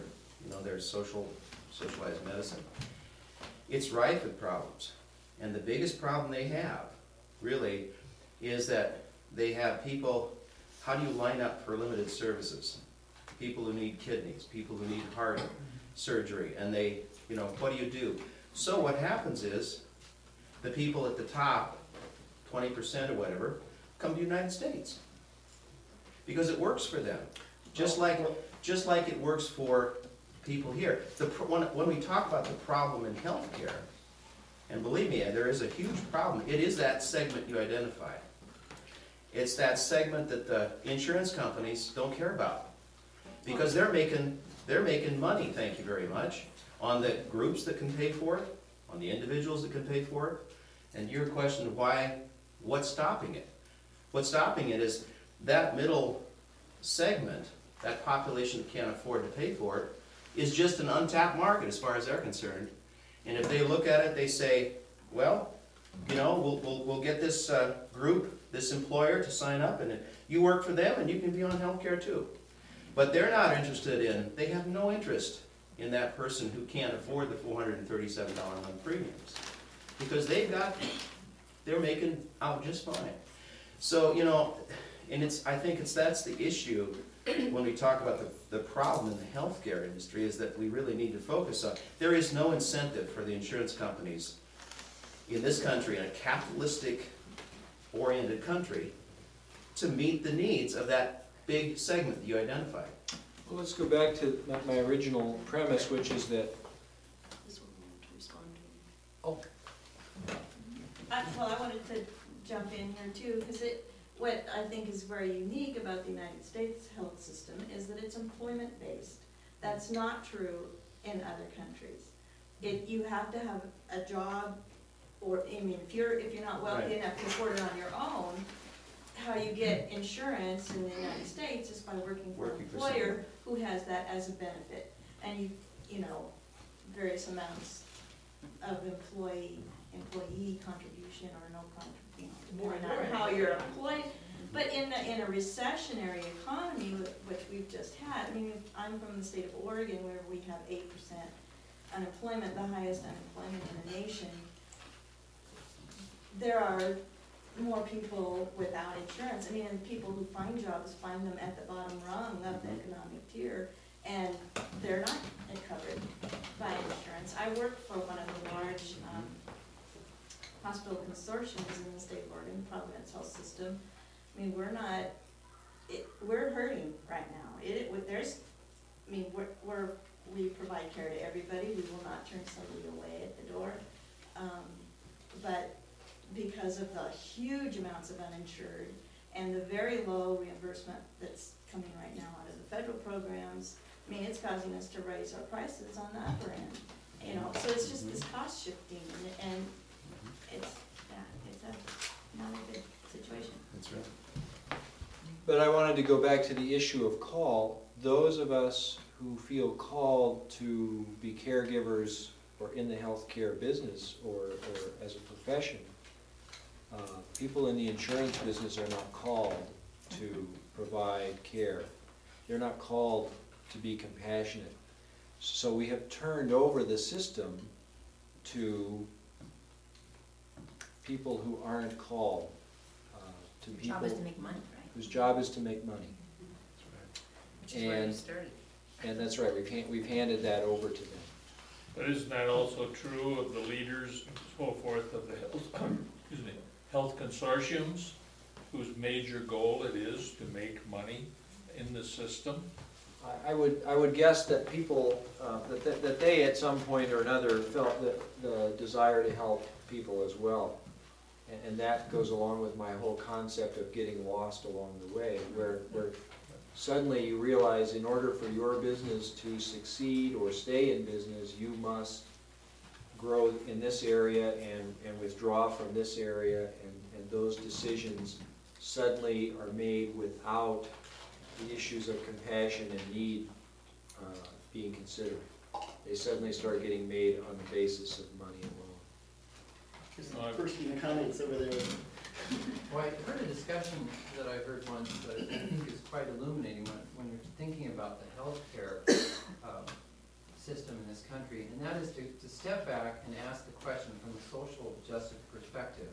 socialized medicine, it's rife with problems. And the biggest problem they have, really, is that they have people. How do you line up for limited services? People who need kidneys, people who need heart surgery, and they, what do? So what happens is, the people at the top, 20% or whatever, come to the United States. Because it works for them. Just like it works for people here. When we talk about the problem in healthcare, and believe me, there is a huge problem, it is that segment you identified. It's that segment that the insurance companies don't care about, because they're making money, thank you very much, on the groups that can pay for it, on the individuals that can pay for it. And your question of what's stopping it? What's stopping it is that middle segment, that population that can't afford to pay for it, is just an untapped market as far as they're concerned. And if they look at it, they say, well, we'll get this group, this employer to sign up, and you work for them and you can be on healthcare too. But they're not interested they have no interest in that person who can't afford the $437 a month premiums. Because they're making out just fine. So, and I think that's the issue when we talk about the problem in the healthcare industry, is that we really need to focus on. There is no incentive for the insurance companies in this country, in a capitalistic-oriented country, to meet the needs of that big segment that you identified. Well, let's go back to my original premise, which is that... This one we have to respond to. Oh. I wanted to jump in here too, because what I think is very unique about the United States health system is that it's employment-based. That's not true in other countries. You have to have a job, or, I mean, if you're not wealthy enough to afford it on your own, how you get insurance in the United States is by working for an employer who has that as a benefit. And you know, various amounts of employee contribution or no contribution, depending on how you're employed. But in a recessionary economy, which we've just had, I mean, I'm from the state of Oregon, where we have 8% unemployment, the highest unemployment in the nation. There are more people without insurance. I mean, and people who find jobs find them at the bottom rung of the economic tier, and they're not covered by insurance. I work for one of the large hospital consortiums in the state of Oregon, Providence Health System. I mean, we're hurting right now. We provide care to everybody. We will not turn somebody away at the door. But because of the huge amounts of uninsured and the very low reimbursement that's coming right now out of the federal programs, I mean, it's causing us to raise our prices on the upper end. You know, so it's just this cost shifting, and it's not a good situation. That's right. But I wanted to go back to the issue of call. Those of us who feel called to be caregivers or in the healthcare business or as a profession, people in the insurance business are not called to provide care. They're not called to be compassionate. So we have turned over the system to people who aren't called, to people Job is to make money, right? whose job is to make money. Which is where you started. And that's right, we've handed that over to them. But isn't that also true of the leaders and so forth of the health consortiums, whose major goal it is to make money in the system? I would guess that people, that they at some point or another felt the desire to help people as well. And that goes along with my whole concept of getting lost along the way, where suddenly you realize in order for your business to succeed or stay in business, you must grow in this area and withdraw from this area, and those decisions suddenly are made without the issues of compassion and need being considered. They suddenly start getting made on the basis of money alone. Just first in the comments over there. Well, I heard a discussion that I heard once that I think is quite illuminating when you're thinking about the healthcare system in this country, and that is to step back and ask the question from a social justice perspective,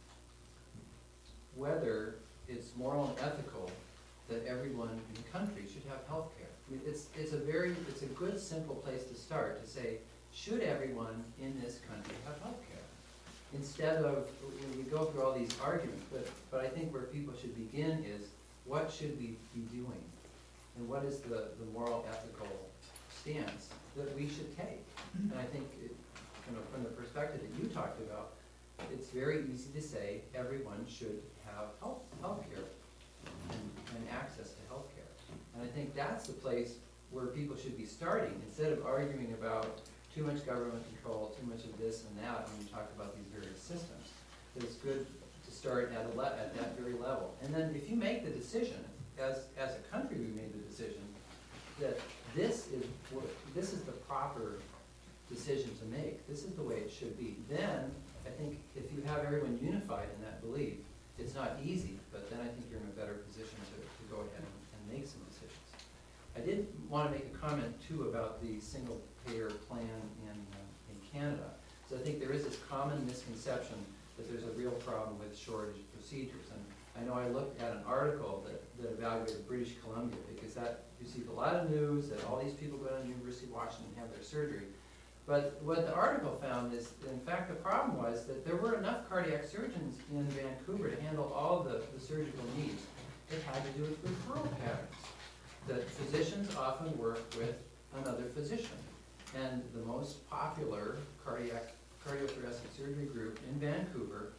whether it's moral and ethical that everyone in the country should have health care. I mean, it's a good, simple place to start, to say, should everyone in this country have health care? Instead of, we go through all these arguments, but I think where people should begin is, what should we be doing? And what is the moral, ethical stance that we should take? And I think, from the perspective that you talked about, it's very easy to say everyone should have health care and access to health care. And I think that's the place where people should be starting, instead of arguing about too much government control, too much of this and that, when you talk about these various systems. It's good to start at that very level. And then if you make the decision, as a country we made the decision, that this is the proper decision to make, this is the way it should be, then I think if you have everyone unified in that belief, it's not easy, but then I think you're in a better position to go ahead and make some decisions. I did want to make a comment too about the single payer plan in Canada. So I think there is this common misconception that there's a real problem with shortage of procedures. And I know I looked at an article that evaluated British Columbia, because that you see a lot of news that all these people go down to University of Washington and have their surgery. But what the article found is, in fact, the problem was that there were enough cardiac surgeons in Vancouver to handle all the surgical needs. It had to do with referral patterns. That physicians often work with another physician. And the most popular cardiothoracic surgery group in Vancouver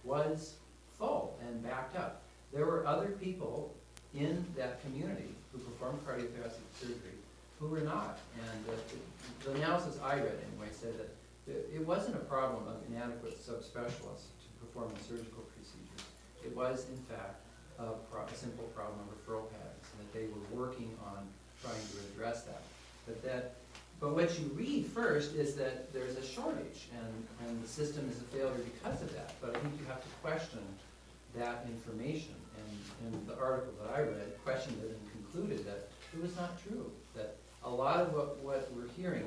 was full and backed up. There were other people in that community who performed cardiothoracic surgery who were not. And the analysis I read anyway said that it wasn't a problem of inadequate subspecialists to perform the surgical procedures. It was, in fact, a simple problem of referral patterns, and that they were working on trying to address that. But what you read first is that there's a shortage, and the system is a failure because of that. But I think you have to question that information. And the article that I read questioned it and concluded that it was not true. That a lot of what we're hearing,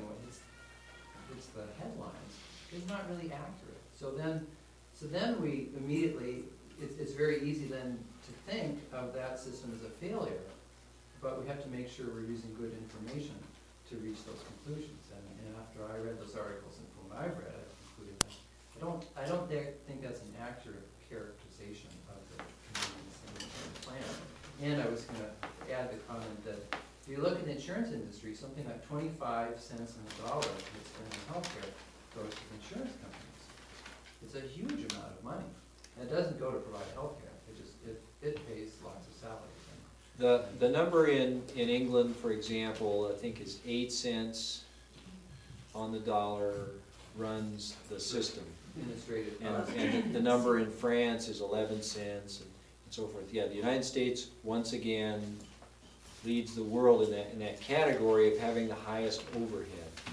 it's the headlines, is not really accurate. So then we immediately, it's very easy then to think of that system as a failure, but we have to make sure we're using good information to reach those conclusions. And after I read those articles and from what I've read, I concluded that I don't think that's an accurate characterization of the community sanitary plan. And I was going to add the comment that if you look at the insurance industry, something like 25 cents on the dollar that's spent on healthcare goes to the insurance companies. It's a huge amount of money. And it doesn't go to provide healthcare. It pays lots of salaries. The number in England, for example, I think is 8 cents on the dollar runs the system. Administrative. And the number in France is 11 cents and so forth. Yeah, the United States, once again, leads the world in that category of having the highest overhead.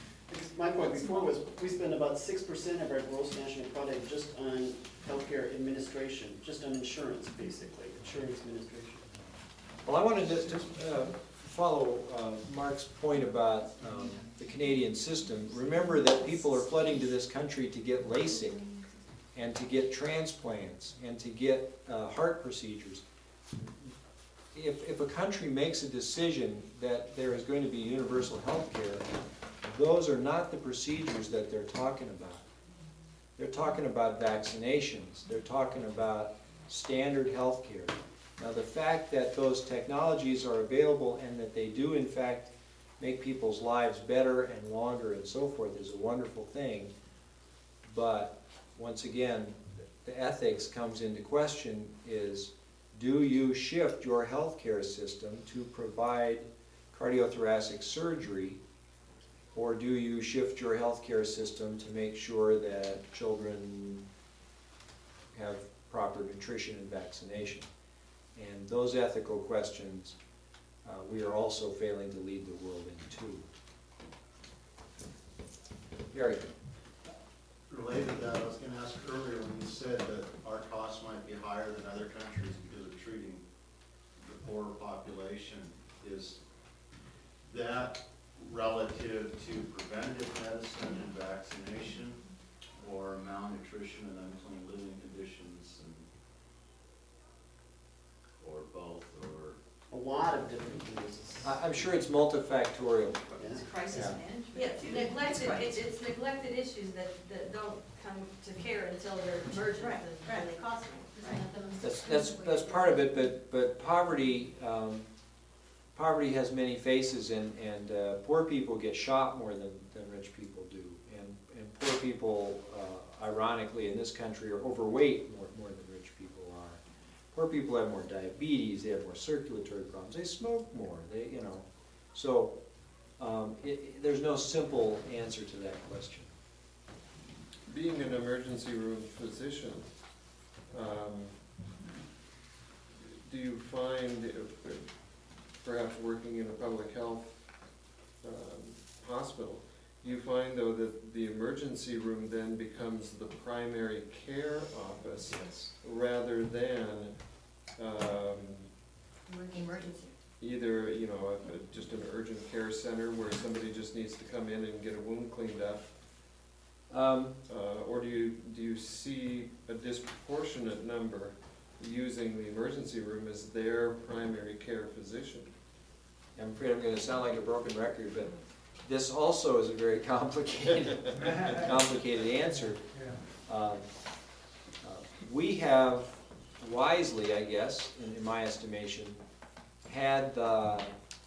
My point before was, we spend about 6% of our gross national product just on healthcare administration, just on insurance, basically, insurance administration. Well, I wanted to follow Mark's point about the Canadian system. Remember that people are flooding to this country to get LASIK and to get transplants and to get heart procedures. If a country makes a decision that there is going to be universal health care, those are not the procedures that they're talking about. They're talking about vaccinations. They're talking about standard health care. Now, the fact that those technologies are available and that they do, in fact, make people's lives better and longer and so forth is a wonderful thing. But, once again, the ethics comes into question is, do you shift your healthcare system to provide cardiothoracic surgery, or do you shift your healthcare system to make sure that children have proper nutrition and vaccination? And those ethical questions, we are also failing to lead the world into. Gary. Related to that, I was going to ask earlier when you said that our costs might be higher than other countries because of treating the poorer population. Is that relative to preventative medicine and vaccination, or malnutrition and unclean living conditions, or both, or? A lot of different things. I'm sure it's multifactorial. It's crisis Yeah. management. Yeah, it's neglected issues that don't come to care until they're emergent and they cost me. That's part of it, but poverty poverty has many faces, and poor people get shot more than rich people do, and poor people, ironically, in this country are overweight more than rich people are. Poor people have more diabetes, they have more circulatory problems, they smoke more, so there's no simple answer to that question. Being an emergency room physician, do you find, perhaps working in a public health hospital, do you find though that the emergency room then becomes the primary care office rather than Emergency. either, just an urgent care center where somebody just needs to come in and get a wound cleaned up? Or do you see a disproportionate number using the emergency room as their primary care physician? I'm afraid I'm going to sound like a broken record, but this also is a very complicated answer. We have wisely, I guess, in my estimation, had the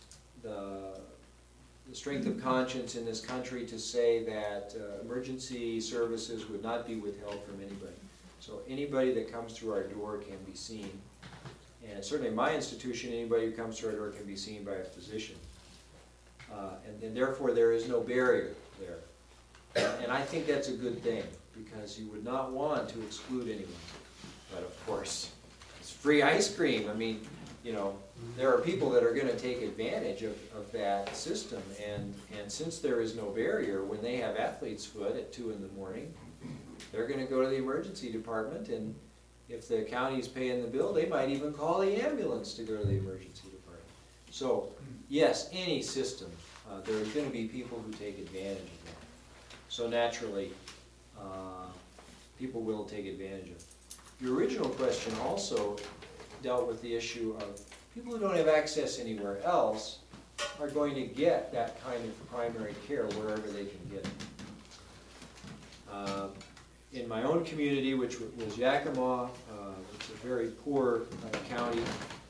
strength of conscience in this country to say that emergency services would not be withheld from anybody. So anybody that comes through our door can be seen. And certainly in my institution, anybody who comes through our door can be seen by a physician. And therefore there is no barrier there. And I think that's a good thing, because you would not want to exclude anyone. But of course, it's free ice cream. I mean, you know, there are people that are going to take advantage of that system. And since there is no barrier, when they have athlete's foot at 2 in the morning, they're going to go to the emergency department, and if the county's paying the bill, they might even call the ambulance to go to the emergency department. So, yes, any system, there are going to be people who take advantage of that. So naturally, people will take advantage of it. Your original question also dealt with the issue of people who don't have access anywhere else are going to get that kind of primary care wherever they can get it. In my own community, which was Yakima, it's a very poor county.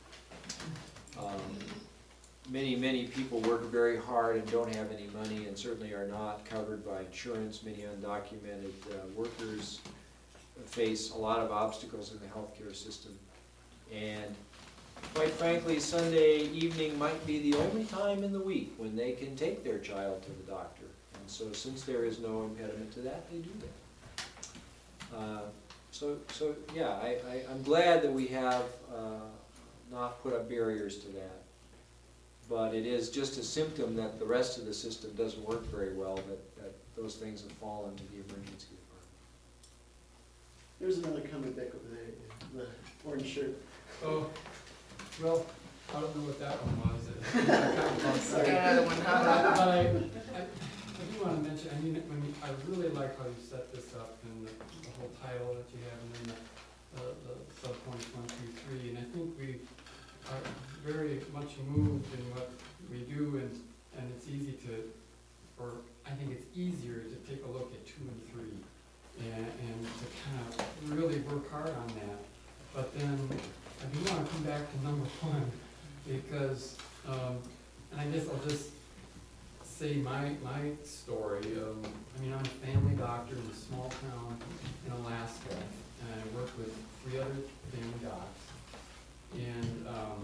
Many people work very hard and don't have any money, and certainly are not covered by insurance. Many undocumented workers face a lot of obstacles in the healthcare system. And quite frankly, Sunday evening might be the only time in the week when they can take their child to the doctor. And so since there is no impediment to that, they do that. So yeah, I'm glad that we have not put up barriers to that. But it is just a symptom that the rest of the system doesn't work very well, that those things have fallen to the emergency department. There's another comment back over there, the orange shirt. Oh, well, I don't know what that one was. Sorry. But I do want to mention, I mean, I really like how you set this up, and the whole title that you have, and then the subpoints 1, 2, 3, and I think we are very much moved in what we do, and it's easy to, or I think it's easier to take a look at 2 and 3, and to kind of really work hard on that. But then I do want to come back to number 1, because, and I guess I'll just say my story. I mean, I'm a family doctor in a small town in Alaska, and I work with 3 other family docs. And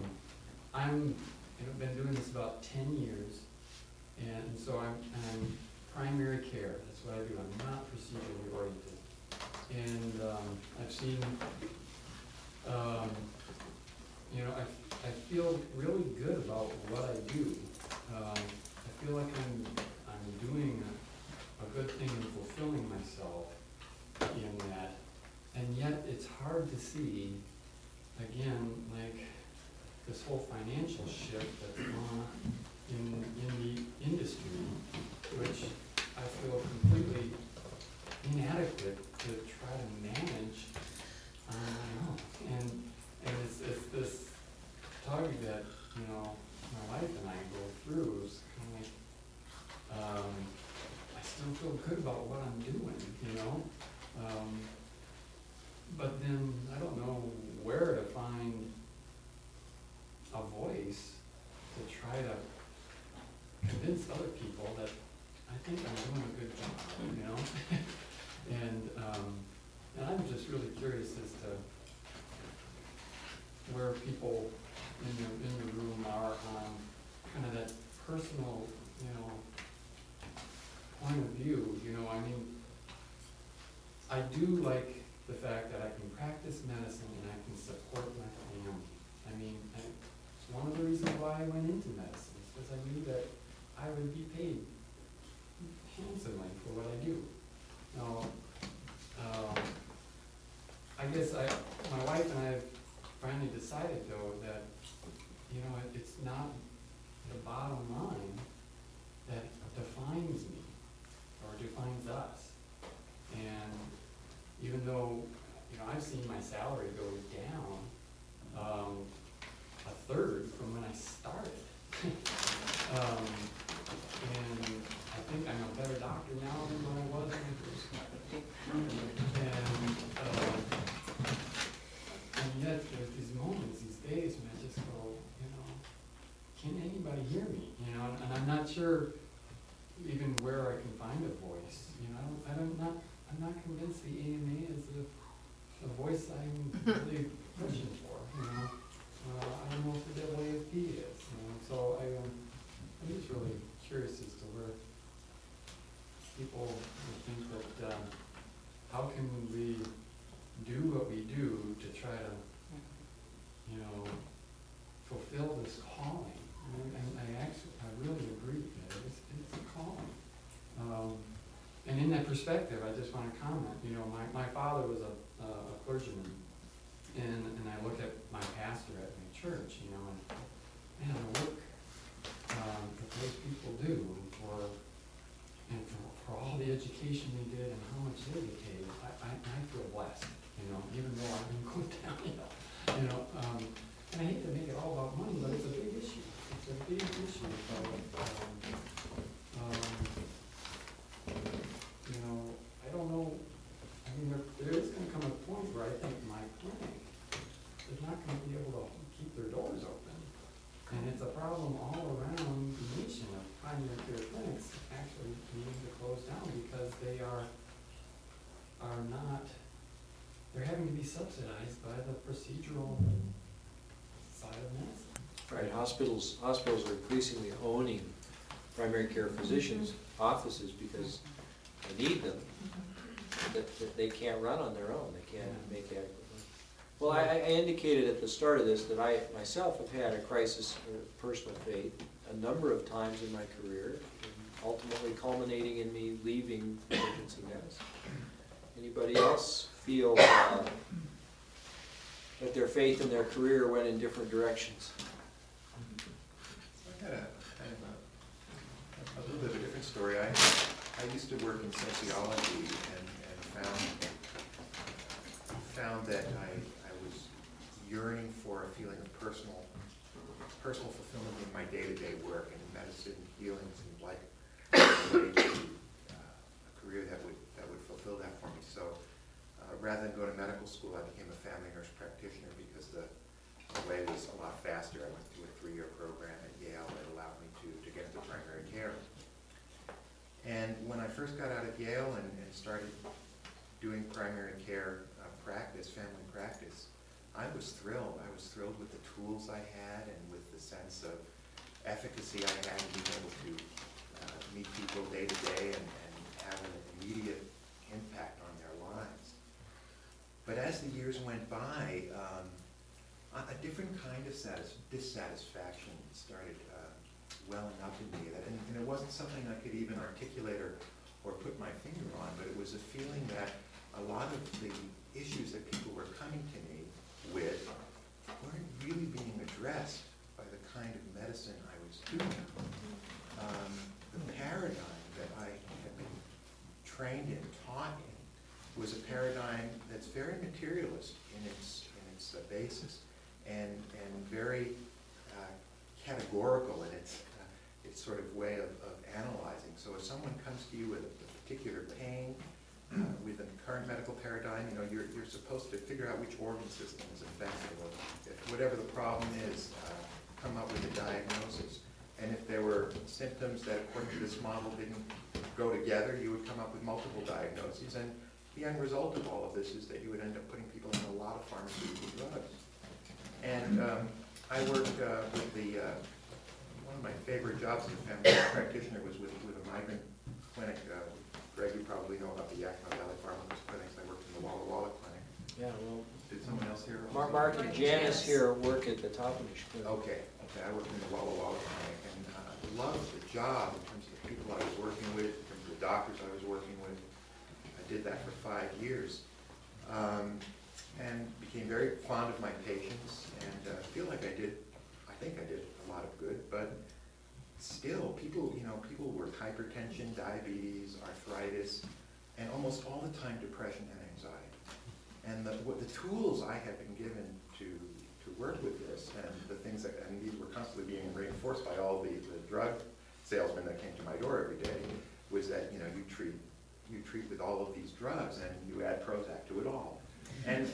I've been doing this about 10 years, and so I'm primary care. That's what I do. I'm not procedurally oriented. And I've seen, you know, I feel really good about what I do. I feel like I'm doing a good thing and fulfilling myself in that, and yet it's hard to see, again, like this whole financial shift that's gone on in the industry, which I feel completely inadequate to try to manage on my own. And it's this tug that, you know, my wife and I go through is kind of like, I still feel good about what I'm doing, you know? But then I don't know where to find a voice to try to convince other people that I think I'm doing a good job, you know? And I'm just really curious as to where people in the room are on kind of that personal, you know, point of view. You know, I mean, I do like the fact that I can practice medicine and I can support my family. I mean, it's one of the reasons why I went into medicine, because I knew that I would be paid handsomely for what I do. Now, I guess my wife and I have finally decided, though, that, you know, it's not the bottom line that defines me or defines us. And even though, you know, I've seen my salary go down a third from when I started. And I think I'm a better doctor now than when I was when I first started. And yet there's these moments, these days when I just go, you know, can anybody hear me? You know, and I'm not sure even where I can find a voice. You know, I'm not convinced the AMA is a a voice I'm really pushing for, you know. I don't know what the AAFP is, you know, so I'm just really curious as to where people think that, how can we do what we do to try to, you know, fulfill this calling. And I really agree with that. It's a calling. And in that perspective, I just want to comment, you know, my father was a clergyman, and I look at my pastor at my church, you know, and man, the work that those people do for all the education they did and how much they get paid, I feel blessed, you know, even though I'm in good town, you know, and I hate to make it all about money, but it's a big issue. It's a big issue. You know, I don't know, I mean, there is gonna come a point where I think my clinic is not gonna be able to keep their doors open. And it's a problem all around the nation of primary care clinics actually needing to close down because they are not, they're having to be subsidized by the procedural side of medicine. Right, hospitals are increasingly owning primary care physicians' offices because they need them, that they can't run on their own, they can't make adequate money. Well, I indicated at the start of this that I myself have had a crisis of personal faith a number of times in my career, and ultimately culminating in me leaving emergency medicine. Anybody else feel that their faith and their career went in different directions? I had a little bit of a different story. I used to work in sociology and found that I was yearning for a feeling of personal fulfillment in my day-to-day work, and medicine, healing seemed like a career that would fulfill that for me. So rather than go to medical school, I became a family nurse practitioner because the way was a lot faster. I went through a 3-year program at Yale that allowed me to get into primary care. And when I first got out of Yale and started doing primary care practice, family practice, I was thrilled. I was thrilled with the tools I had and with the sense of efficacy I had in being able to meet people day to day and have an immediate impact on their lives. But as the years went by, a different kind of dissatisfaction started welling up in me. And it wasn't something I could even articulate or put my finger on, but it was a feeling that a lot of the issues that people were coming to me with weren't really being addressed by the kind of medicine I was doing. The paradigm that I had been trained in, taught in, was a paradigm that's very materialist in its basis and very categorical in its sort of way of analyzing. So if someone comes to you with a particular pain, with the current medical paradigm, you know, you're supposed to figure out which organ system is affected, or whatever the problem is, come up with a diagnosis. And if there were symptoms that, according to this model, didn't go together, you would come up with multiple diagnoses. And the end result of all of this is that you would end up putting people on a lot of pharmaceutical drugs. And I worked with one of my favorite jobs as a family practitioner was with a migrant clinic. Greg, you probably know about the Yakima Valley Pharmacist clinics. I worked in the Walla Walla clinic. Yeah, well, did someone else here? Mark and Janice here work at the Toppenish clinic. Okay, I worked in the Walla Walla clinic, and I loved the job in terms of the people I was working with, in terms of the doctors I was working with. I did that for 5 years, and became very fond of my patients, and feel like I think I did a lot of good, but still, people with hypertension, diabetes, arthritis, and almost all the time depression and anxiety. And the tools I had been given to work with this, and the things that, and these were constantly being reinforced by all the drug salesmen that came to my door every day, was that, you know, you treat with all of these drugs and you add Prozac to it all. And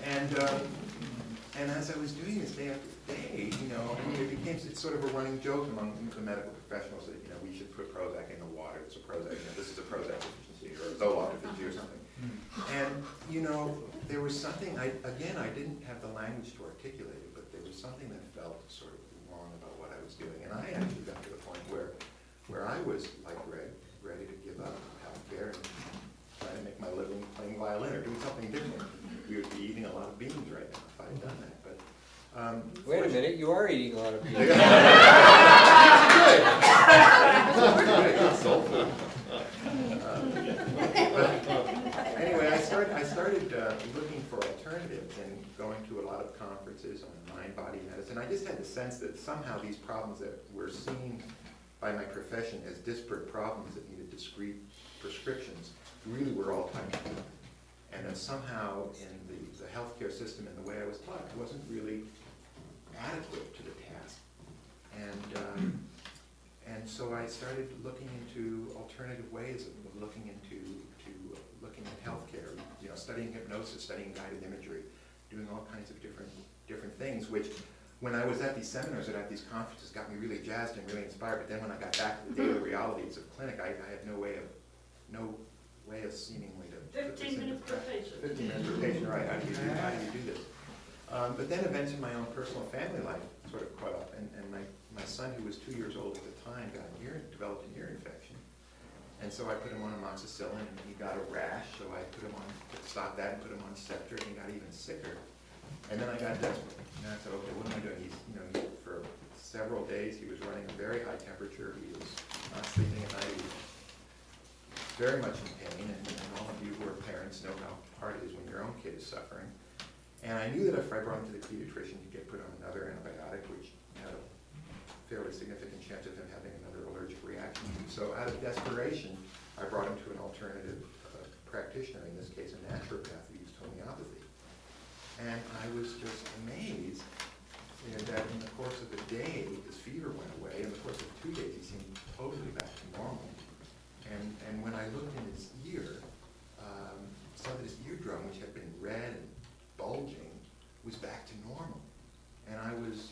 as I was doing this day after day, you know, I mean, it's sort of a running joke among the medical professionals that, you know, we should put Prozac in the water. It's a Prozac, you know, this is a Prozac deficiency or a Zoloft deficiency or something. And, you know, there was something, I didn't have the language to articulate it, but there was something that felt sort of wrong about what I was doing. And I actually got to the point where I was, like Greg, ready to give up healthcare and try to make my living playing violin or doing something different. We would be eating a lot of beans right now if I had done that. But wait a minute, you are eating a lot of beans. It's soul food. Anyway, I started looking for alternatives and going to a lot of conferences on mind-body medicine. I just had the sense that somehow these problems that were seen by my profession as disparate problems that needed discrete prescriptions really were all tied together. And that somehow in the healthcare system and the way I was taught, I wasn't really adequate to the task. And so I started looking into alternative ways of looking at healthcare, studying hypnosis, studying guided imagery, doing all kinds of different things, which when I was at these seminars and at these conferences got me really jazzed and really inspired. But then when I got back to the daily realities of clinic, I had no way of seemingly to 15 minutes per patient. 15 minutes per patient, right? How do you do this? But then events in my own personal family life sort of caught up, and my son, who was 2 years old at the time, developed an ear infection. And so I put him on amoxicillin, and he got a rash, so I stopped that and put him on Scepter, and he got even sicker. And then I got desperate. And I said, okay, what am I doing? For several days, he was running a very high temperature. He was not sleeping at night. He was very much in pain, and all of you who are parents know how hard it is when your own kid is suffering. And I knew that if I brought him to the pediatrician, he'd get put on another antibiotic, which had a fairly significant chance of him having another allergic reaction. So out of desperation, I brought him to an alternative practitioner, in this case a naturopath who used homeopathy. And I was just amazed that in the course of a day, his fever went away. In the course of 2 days, he seemed totally back to normal. And when I looked in his ear, saw that his eardrum, which had been red and bulging, was back to normal. And I was,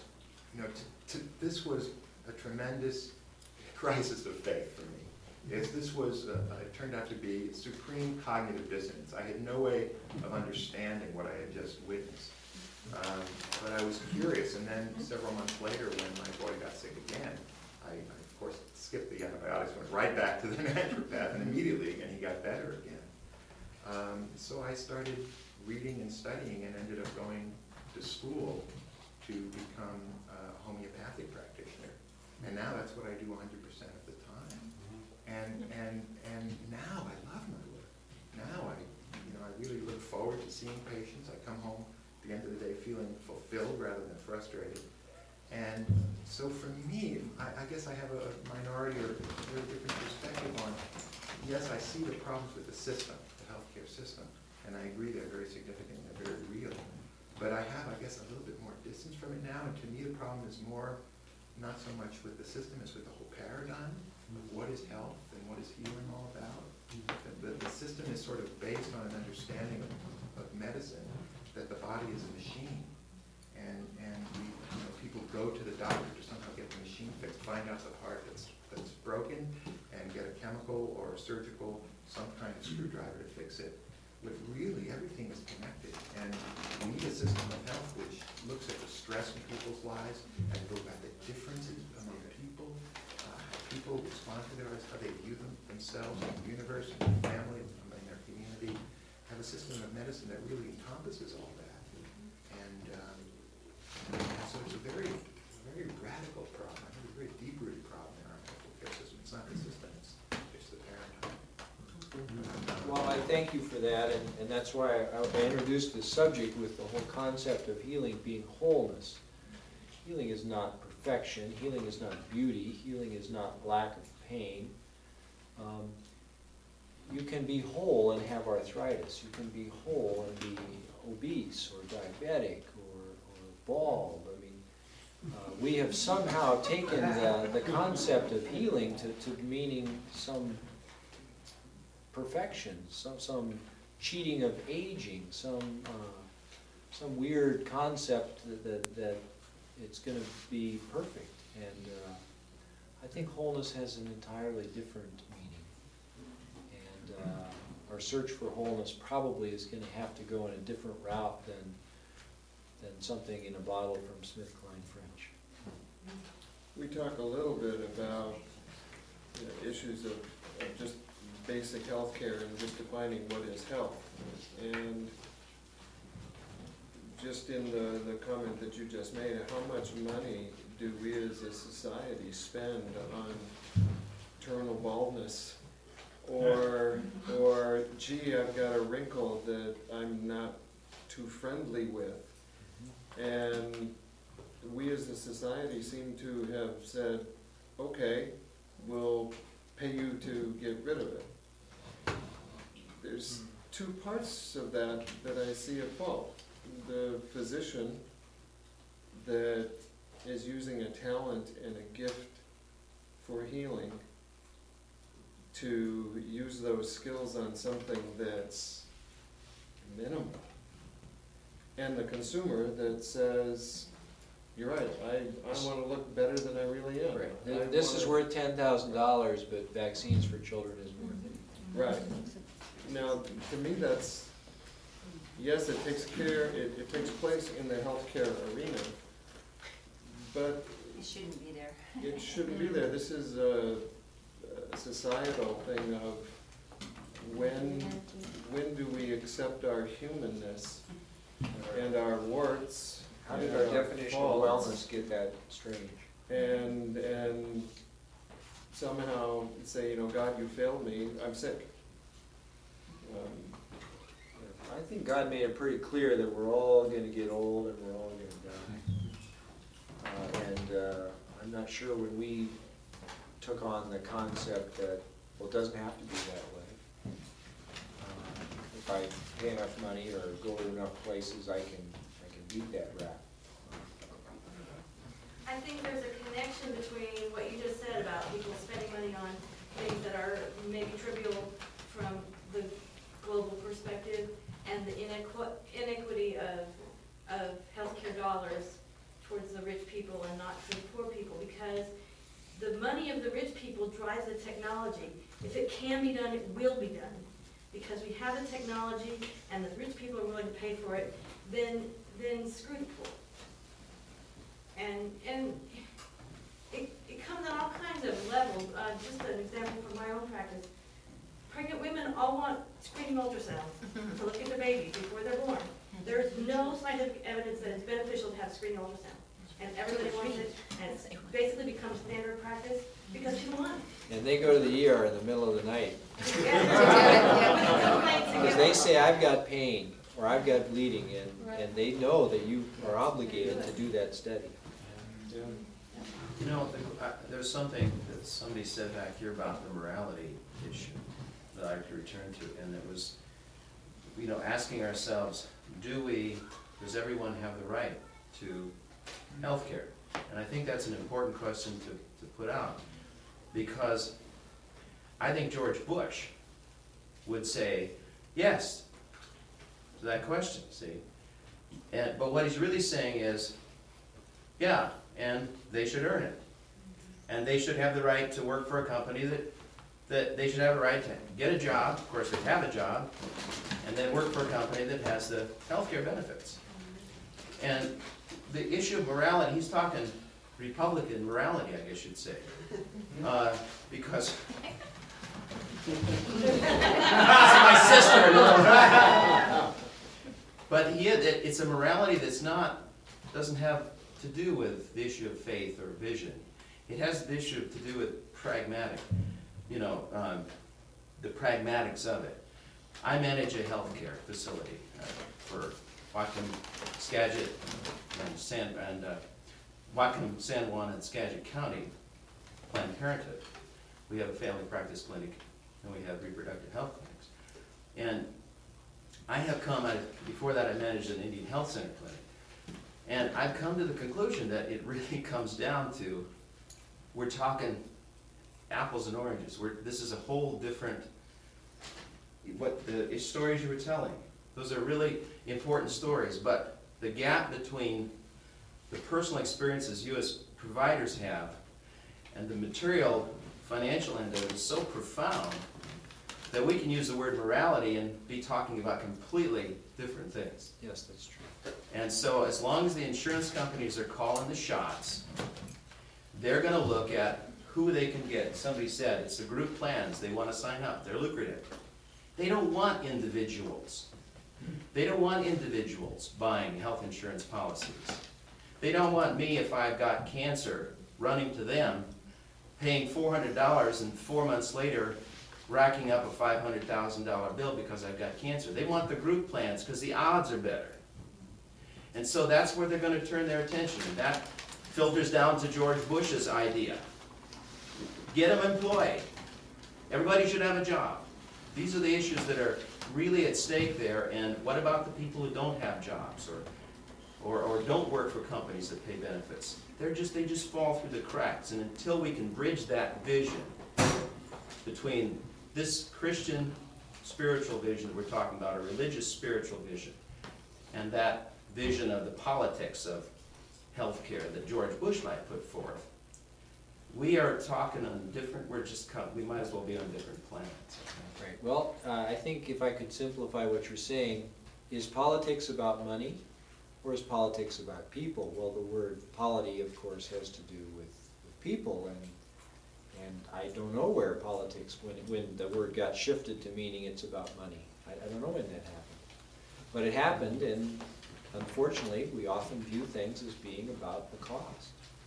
this was a tremendous crisis of faith for me. This was, it turned out to be supreme cognitive dissonance. I had no way of understanding what I had just witnessed. But I was curious, and then several months later, when my boy got sick again, I of course skipped the antibiotics, went right back to the naturopath, and immediately again he got better again. So I started reading and studying and ended up going to school to become a homeopathic practitioner. And now that's what I do 100% of the time. And now I love my work. Now I really look forward to seeing patients. I come home at the end of the day feeling fulfilled rather than frustrated. And so for me, I guess I have a minority or a very different perspective on, yes, I see the problems with the system, the healthcare system, and I agree they're very significant and they're very real. But I have, I guess, a little bit more distance from it now, and to me the problem is more, not so much with the system as with the whole paradigm. What is health and what is healing all about? The system is sort of based on an understanding of medicine, that the body is a machine. And people go to the doctor to somehow get the machine fixed, find out the part that's broken, and get a chemical or a surgical, some kind of screwdriver to fix it. But really, everything is connected. And we need a system of health which looks at the stress in people's lives and look at the differences among people, how people respond to their lives, how they view themselves and the universe and the family and their community. Have a system of medicine that really encompasses all that. And so it's a very, very radical problem, a very deep-rooted problem in our medical care system. It's not the system, it's the paradigm. Well, I thank you for that, and that's why I introduced this subject with the whole concept of healing being wholeness. Healing is not perfection, healing is not beauty, healing is not lack of pain. You can be whole and have arthritis. You can be whole and be obese or diabetic or bald. I mean, we have somehow taken the concept of healing to meaning some perfection, some cheating of aging, some weird concept that it's going to be perfect. And I think wholeness has an entirely different meaning. And our search for wholeness probably is gonna have to go in a different route than something in a bottle from SmithKline French. We talk a little bit about issues of just basic health care and just defining what is health. And just in the comment that you just made, how much money do we as a society spend on terminal baldness? Or gee, I've got a wrinkle that I'm not too friendly with. And we as a society seem to have said, okay, we'll pay you to get rid of it. There's two parts of that I see at fault. The physician that is using a talent and a gift for healing to use those skills on something that's minimal. And the consumer that says, you're right, I want to look better than I really am. Right. This is worth $10,000, but vaccines for children is worth it. Right. Now, to me, that's, yes, it takes place in the healthcare arena, but It shouldn't be there. it shouldn't be there. This is a societal thing of when do we accept our humanness and our warts. How did and our definition of faults, wellness get that strange? and somehow say, God, you failed me, I'm sick. I think God made it pretty clear that we're all going to get old and we're all going to die. I'm not sure when we took on the concept that, well, it doesn't have to be that way. If I pay enough money or go to enough places, I can beat that rap. I think there's a connection between what you just said about people spending money on things that are maybe trivial from the global perspective and the inequity of healthcare dollars towards the rich people and not to the poor people, because the money of the rich people drives the technology. If it can be done, it will be done. Because we have the technology and the rich people are willing to pay for it, then screw the poor. And it comes on all kinds of levels. Just an example from my own practice. Pregnant women all want screening ultrasounds to look at their babies before they're born. There's no scientific evidence that it's beneficial to have screening ultrasound. And everybody wants it, and it's basically become standard practice because people want it. And they go to the ER in the middle of the night. Yeah. Because they say, I've got pain, or I've got bleeding, and they know that you are obligated to do that study. There's something that somebody said back here about the morality issue that I'd like to return to, and it was, asking ourselves, does everyone have the right to health care? And I think that's an important question to put out, because I think George Bush would say yes to that question, see? But what he's really saying is, yeah, and they should earn it. And they should have the right to work for a company that they should have a right to get a job, of course they have a job, and then work for a company that has the healthcare benefits. And the issue of morality, he's talking Republican morality, I guess you'd say. Because my sister. But it's a morality doesn't have to do with the issue of faith or vision. It has the issue to do with pragmatic, the pragmatics of it. I manage a healthcare facility for Whatcom, Skagit, and Whatcom, San Juan, and Skagit County Planned Parenthood. We have a family practice clinic, and we have reproductive health clinics. And I have before that I managed an Indian Health Center clinic. And I've come to the conclusion that it really comes down to, we're talking apples and oranges. This is a whole different, what the stories you were telling. Those are really important stories, but the gap between the personal experiences you as providers have and the material financial end of it is so profound that we can use the word morality and be talking about completely different things. Yes, that's true. And so as long as the insurance companies are calling the shots, they're gonna look at who they can get. Somebody said, it's the group plans, they wanna sign up, they're lucrative. They don't want individuals. They don't want individuals buying health insurance policies. They don't want me, if I've got cancer, running to them, paying $400 and 4 months later racking up a $500,000 bill because I've got cancer. They want the group plans because the odds are better. And so that's where they're going to turn their attention. And that filters down to George Bush's idea. Get them employed. Everybody should have a job. These are the issues that are really at stake there. And what about the people who don't have jobs or don't work for companies that pay benefits? They just fall through the cracks. And until we can bridge that vision between this Christian spiritual vision that we're talking about, a religious spiritual vision, and that vision of the politics of healthcare that George Bush might put forth, we are talking on different, we might as well be on different planets. Right. Well, I think if I could simplify what you're saying, is politics about money or is politics about people? Well, the word polity, of course, has to do with people, and I don't know where politics, when the word got shifted to meaning it's about money. I don't know when that happened. But it happened, and unfortunately, we often view things as being about the cost.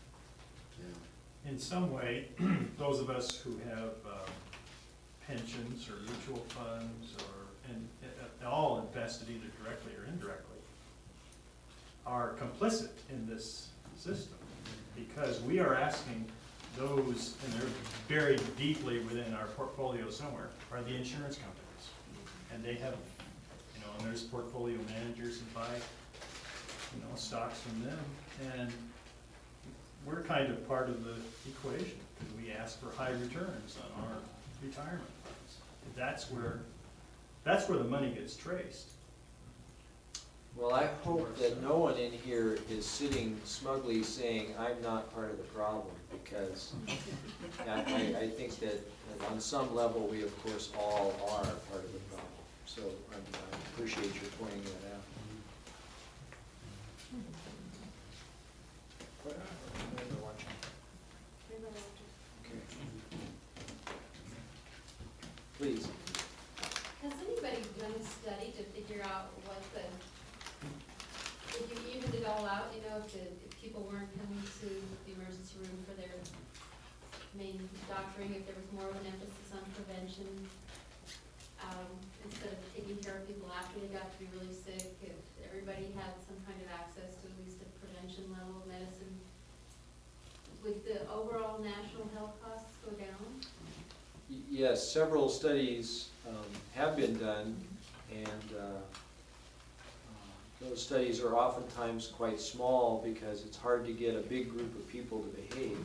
In some way, those of us who have pensions or mutual funds and all invested either directly or indirectly are complicit in this system, because we are asking those, and they're buried deeply within our portfolio somewhere, are the insurance companies. And they have, and there's portfolio managers that buy, stocks from them. And we're kind of part of the equation, because we ask for high returns on our retirement funds. That's where the money gets traced. Well, I hope that no one in here is sitting smugly saying, I'm not part of the problem, because I think that on some level, we of course all are part of the problem. So I appreciate your pointing that out. Okay. Please. Has anybody done a study to figure out what if you evened it all out, if people weren't coming to the emergency room for their main doctoring, if there was more of an emphasis on prevention, instead of taking care of people after they got to be really sick, if everybody had some kind of access to at least a prevention level of medicine, would the overall national health costs go down? Yes, several studies have been done, and those studies are oftentimes quite small because it's hard to get a big group of people to behave.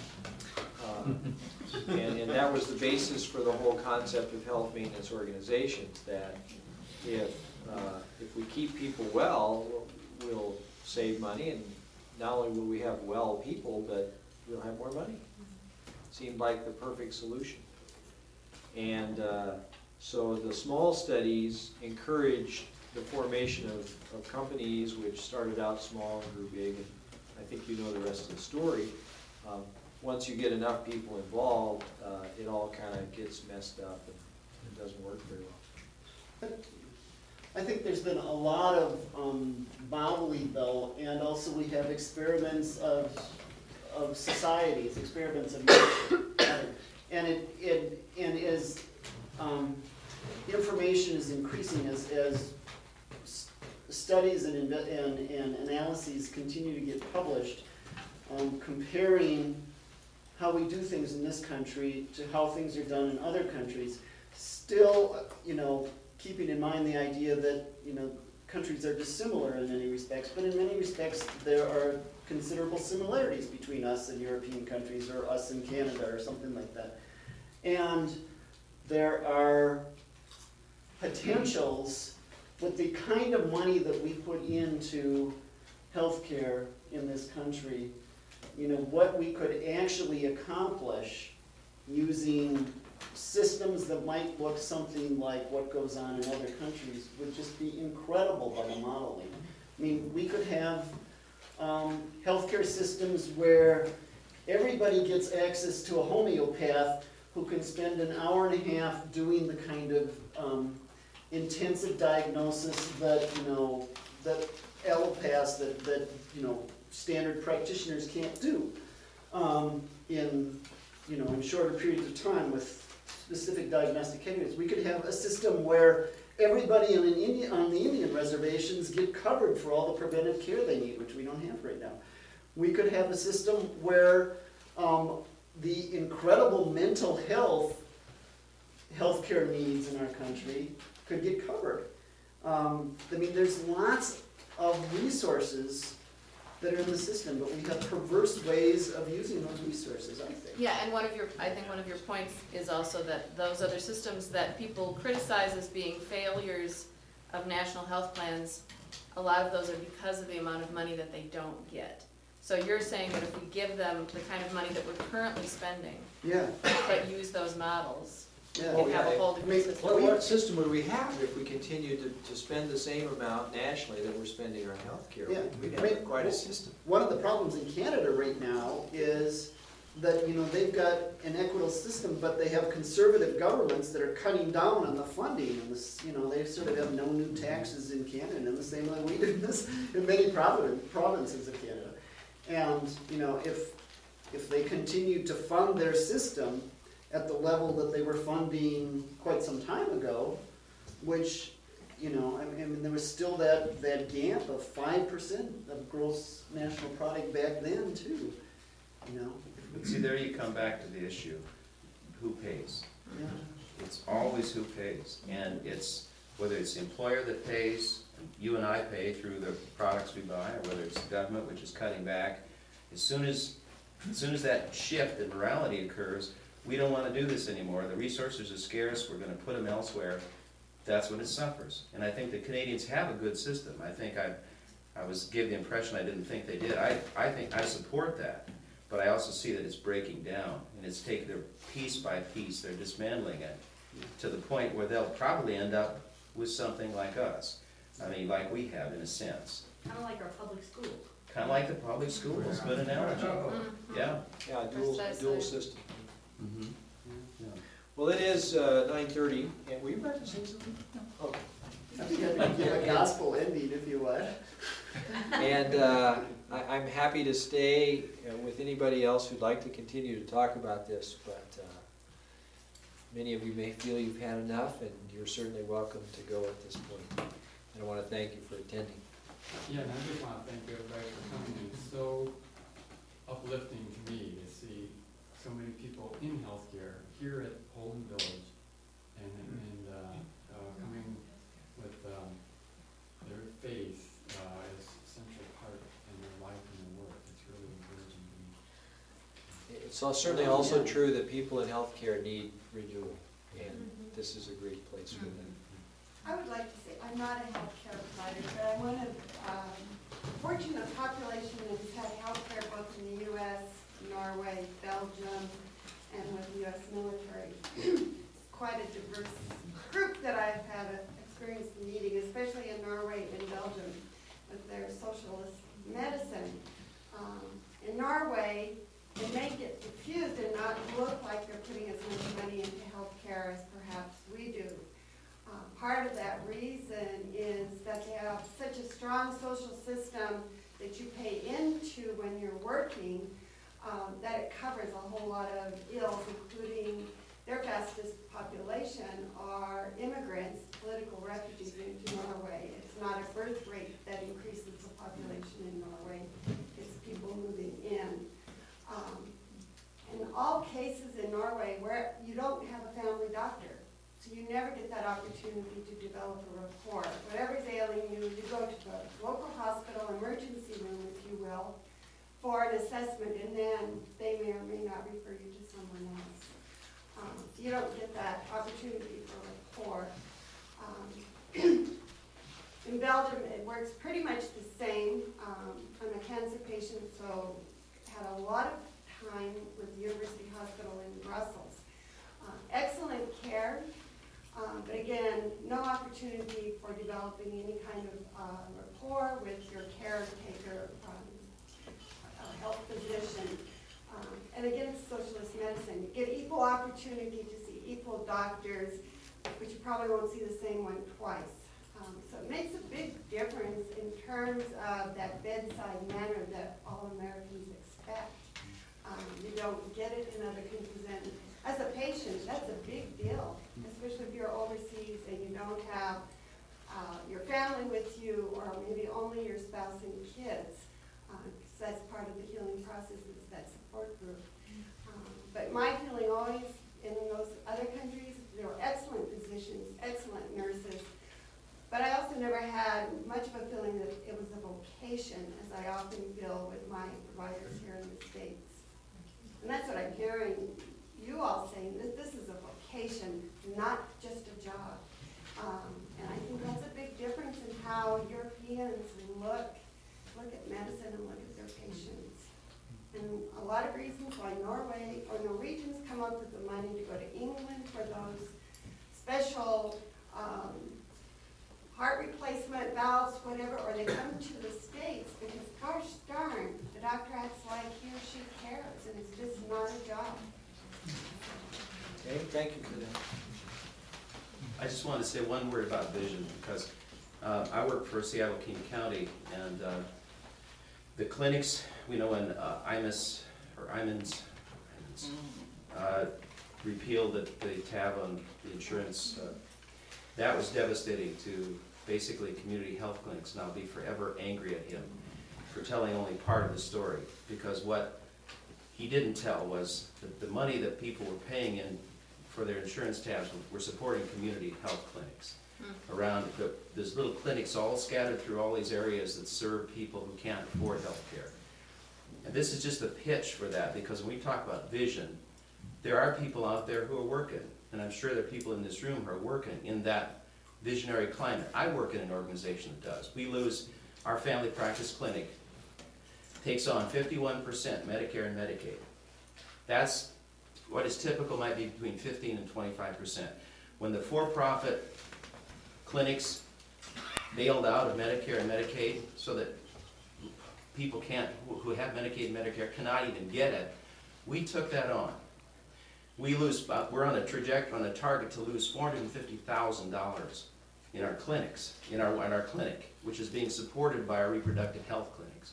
And that was the basis for the whole concept of health maintenance organizations, that if we keep people well, we'll save money, and not only will we have well people, but we'll have more money. Seemed like the perfect solution. And so the small studies encouraged the formation of companies which started out small and grew big, and I think you know the rest of the story. Once you get enough people involved, it all kind of gets messed up and it doesn't work very well. I think there's been a lot of modeling though, and also we have experiments of societies, experiments of nature, and as information is increasing, as studies and analyses continue to get published, comparing how we do things in this country to how things are done in other countries, still, keeping in mind the idea that, countries are dissimilar in many respects, but in many respects there are considerable similarities between us and European countries, or us and Canada, or something like that. And there are potentials with the kind of money that we put into healthcare in this country, what we could actually accomplish using systems that might look something like what goes on in other countries would just be incredible by the modeling. I mean, we could have healthcare systems where everybody gets access to a homeopath who can spend an hour and a half doing the kind of intensive diagnosis that, that allopaths, that standard practitioners can't do in shorter periods of time with specific diagnostic candidates. We could have a system where everybody on the Indian reservations get covered for all the preventive care they need, which we don't have right now. We could have a system where the incredible mental healthcare needs in our country could get covered. There's lots of resources that are in the system, but we have perverse ways of using those resources, I think. Yeah, and I think one of your points is also that those other systems that people criticize as being failures of national health plans, a lot of those are because of the amount of money that they don't get. So you're saying that if we give them the kind of money that we're currently spending, but use those models, we have a whole different system. What system would we have if we continued to spend the same amount nationally that we're spending on healthcare? Yeah. We'd have quite a system. One of the problems in Canada right now is that they've got an equitable system, but they have conservative governments that are cutting down on the funding, and they sort of have no new taxes in Canada in the same way we do in many provinces of Canada. And if they continue to fund their system at the level that they were funding quite some time ago, which, there was still that gap of 5% of gross national product back then too, But see, there you come back to the issue, who pays? Yeah. It's always who pays, and it's, whether it's the employer that pays, you and I pay through the products we buy, or whether it's the government which is cutting back. As soon as that shift in morality occurs, we don't want to do this anymore. The resources are scarce. We're going to put them elsewhere. That's when it suffers. And I think the Canadians have a good system. I think I gave the impression I didn't think they did. I think I support that, but I also see that it's breaking down, and it's taking their piece by piece. They're dismantling it to the point where they'll probably end up with something like us. I mean, like we have in a sense. Kind of like our public schools. Kind of like the public schools. Good analogy. Yeah. Yeah, dual system. Mm-hmm. Yeah. Well, it is 9:30, and were you about to say something? No. Okay. I think I can give a gospel ending if you would. And I'm happy to stay with anybody else who'd like to continue to talk about this, but many of you may feel you've had enough, and you're certainly welcome to go at this point. And I want to thank you for attending. Yeah, and I just want to thank everybody for coming. It's so uplifting to me to see so many people in healthcare here at Holden Village and coming with their faith as a central part in their life and their work. It's really encouraging to me. It's certainly also true that people in healthcare need renewal, and this is a great place for them. I would like to say, I'm not a healthcare provider, but I'm one of fortunate population that's had healthcare both in the U.S., Norway, Belgium, and with the U.S. military. It's quite a diverse group that I've had experience meeting, especially in Norway and Belgium with their socialist medicine. In Norway, they may get confused and not look like they're putting as much money into healthcare as perhaps we do. Part of that reason is that they have such a strong social system that you pay into when you're working, that it covers a whole lot of ills, including their fastest population are immigrants, political refugees into Norway. It's not a birth rate that increases the population in Norway, it's people moving in. In all cases in Norway where you don't have a family doctor, so you never get that opportunity to develop a rapport. Whatever's ailing you, you go to the local hospital emergency room, if you will, for an assessment, and then they may or may not refer you to someone else. So you don't get that opportunity for rapport. In Belgium, it works pretty much the same. I'm a cancer patient, so had a lot of time with the University Hospital in Brussels. Excellent opportunity for developing any kind of rapport with your caretaker, health physician. And against socialist medicine, you get equal opportunity to see equal doctors, but you probably won't see the same one twice. So it makes a big difference in terms of that bedside manner that all Americans expect. You don't get it in other countries, and as a patient, that's a big deal, especially if you're overseas and you don't have your family with you, or maybe only your spouse and kids, because that's part of the healing process, is that support group. But my feeling always in those other countries, there were excellent physicians, excellent nurses, but I also never had much of a feeling that it was a vocation, as I often feel with my providers here in the States. And that's what I'm hearing you all saying, that this is a vocation, not just a job. And I think that's a big difference in how Europeans look at medicine and look at their patients. And a lot of reasons why Norway or Norwegians come up with the money to go to England for those special heart replacement valves, whatever, or they come to the States because, gosh darn, the doctor acts like he or she cares, and it's just not a job. Okay, thank you for that. I just wanted to say one word about vision, because I work for Seattle King County, and the clinics, we know when IMIS repealed the tab on the insurance, that was devastating to basically community health clinics, and I'll be forever angry at him for telling only part of the story, because what he didn't tell was that the money that people were paying in for their insurance tabs were supporting community health clinics around. There's little clinics all scattered through all these areas that serve people who can't afford health care. And this is just a pitch for that, because when we talk about vision, there are people out there who are working, and I'm sure there are people in this room who are working in that visionary climate. I work in an organization that does. We lose our family practice clinic, takes on 51% Medicare and Medicaid. That's what is typical, might be between 15 and 25%. When the for-profit clinics bailed out of Medicare and Medicaid so that people who have Medicaid and Medicare cannot even get it, we took that on. We lose, we're on a target to lose $450,000 in our clinics, in our clinic, which is being supported by our reproductive health clinics.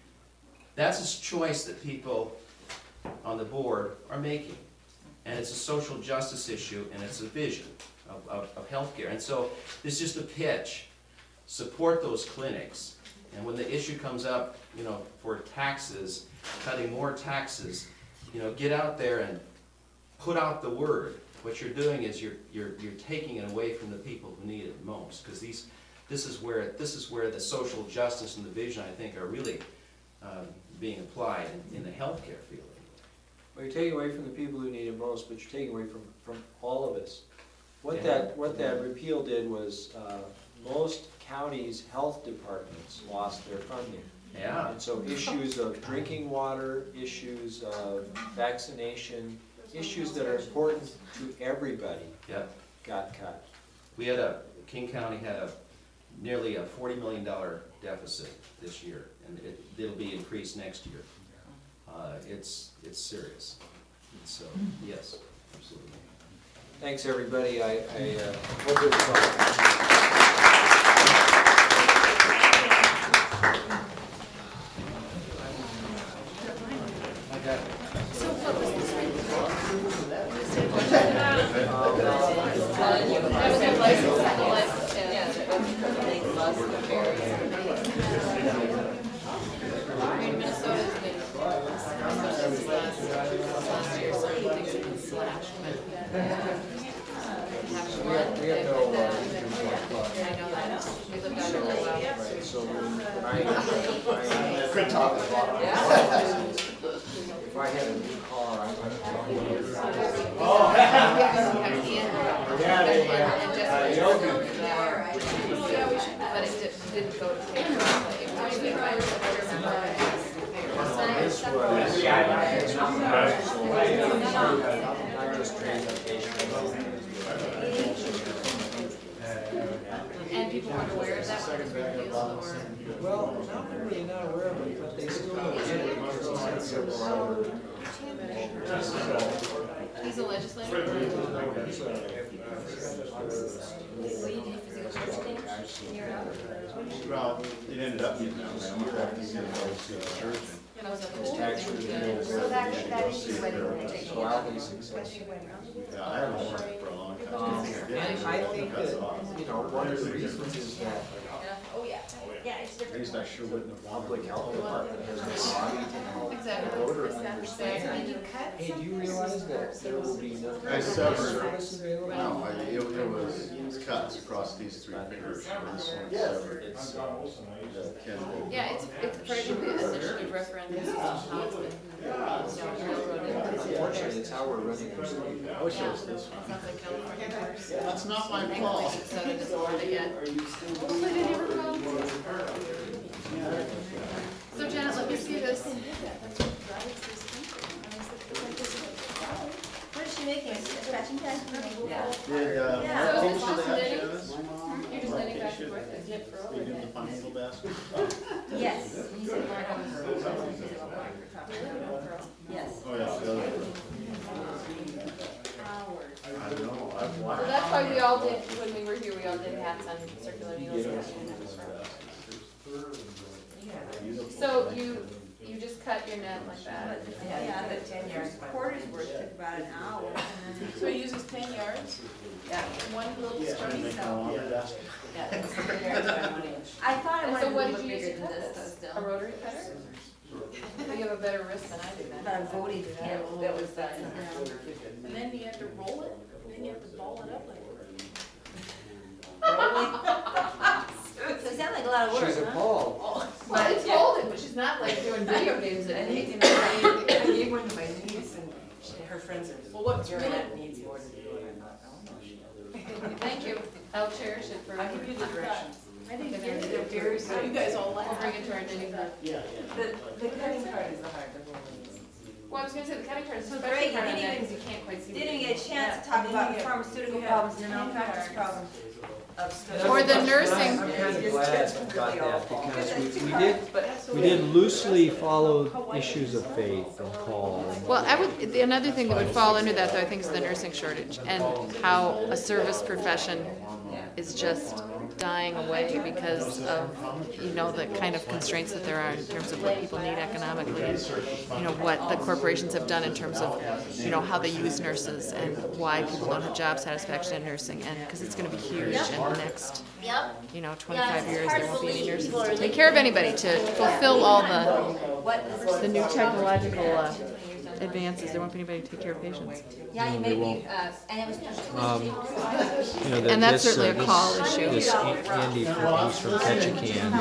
That's a choice that people on the board are making. And it's a social justice issue, and it's a vision of healthcare. And so this is just a pitch. Support those clinics. And when the issue comes up, for taxes, cutting more taxes, get out there and put out the word. What you're doing is you're taking it away from the people who need it most, because this is where the social justice and the vision, I think, are really being applied in the healthcare field. Well, you're taking away from the people who need it most, but you're taking away from all of us. What that repeal did was most counties' health departments lost their funding. Yeah. And so issues of drinking water, issues of vaccination, issues that are important to everybody got cut. King County had nearly a $40 million deficit this year, and it'll be increased next year. It's serious. And so, yes, absolutely. Thanks, everybody. I hope it was fun. We have no if I had a new car, I would but it didn't go to take not just transportation. Well, not really not aware of it, but they still don't get it because he had several other. He's a legislator? What do you do physical therapy in your house? Well, it ended up being that way. I'm a practicing surgeon. So that is the way to take it. Wildly successful. Yeah, I haven't worked for a long time. And I think that, you know, one of the reasons is that Oh, yeah. Yeah, it's At different. least I sure wouldn't have public health department has been lobbied to help Exactly. the voter understand. Did you cut Hey, do you realize that there will be no I severed. service available? No, it was cuts across these three fingers. This one's severed. It's, Yeah, it's for the initiative referendum system, how it's been, railroaded. unfortunately, it's how we're running our state. I wish it was this one. Sounds like California first. That's not my Thankfully, fault. Minnesota doesn't want it yet. Hopefully they never come. So Janet, let me see this. What is she making? A scratching pad? Yeah. Did, Yeah. Mark So teach is you this that, knitting? Janice? You're just letting back and forth, is it for all You of did it? the pineapple basket? Yes. You said Mark was Yes. Oh, yeah, the other one. I don't know, I've So watched. that's why we all did, when we were here, we all did hats on circular needles. So you just cut your net like that? Yeah, the 10 yards quarters worth took about an hour. So he uses 10 yards? Yeah. One little Yeah, string? make a longer basket. Yeah, it's 10 yards by 1 inch. I thought it And might so be what a did little you use bigger to than cut this, this? though, A rotary cutter? You have a better wrist than I do then. But a voting pen, that was, And then you have to roll it, then you have to ball it up like. so it sounded like a lot of work, She's huh? appalled. Well, it's holding, but she's not like doing video games at I it. gave one to my niece and her friends are. Well, what's really- needs more to do it. I thought, oh, no. Thank you. I'll cherish it for. I'll give you the directions. I think They're very good. You guys all like. We'll bring it to our knitting club. The cutting part is the hard, the whole thing. Well, I was gonna say the cutting part is So especially great, hard on you that didn't because you can't quite see. Didn't what even get a chance to talk about the pharmaceutical problems and the malpractice problems. Or the nursing. I'm kind of glad about that because we did loosely follow issues of faith and call. Well, another thing that would fall under that, though, I think, is the nursing shortage and how a service profession is just dying away because of, the kind of constraints that there are in terms of what people need economically and, what the corporations have done in terms of, how they use nurses and why people don't have job satisfaction in nursing, and because it's going to be huge in the next, Yep. 25 years, hard there to won't be any believe nurses people are to take living care of anybody, to fulfill all the the new technological advances. There won't be anybody to take care of patients. Yeah, you they made me, won't. and it was just And that's certainly a call issue. This Andy he's from Ketchikan,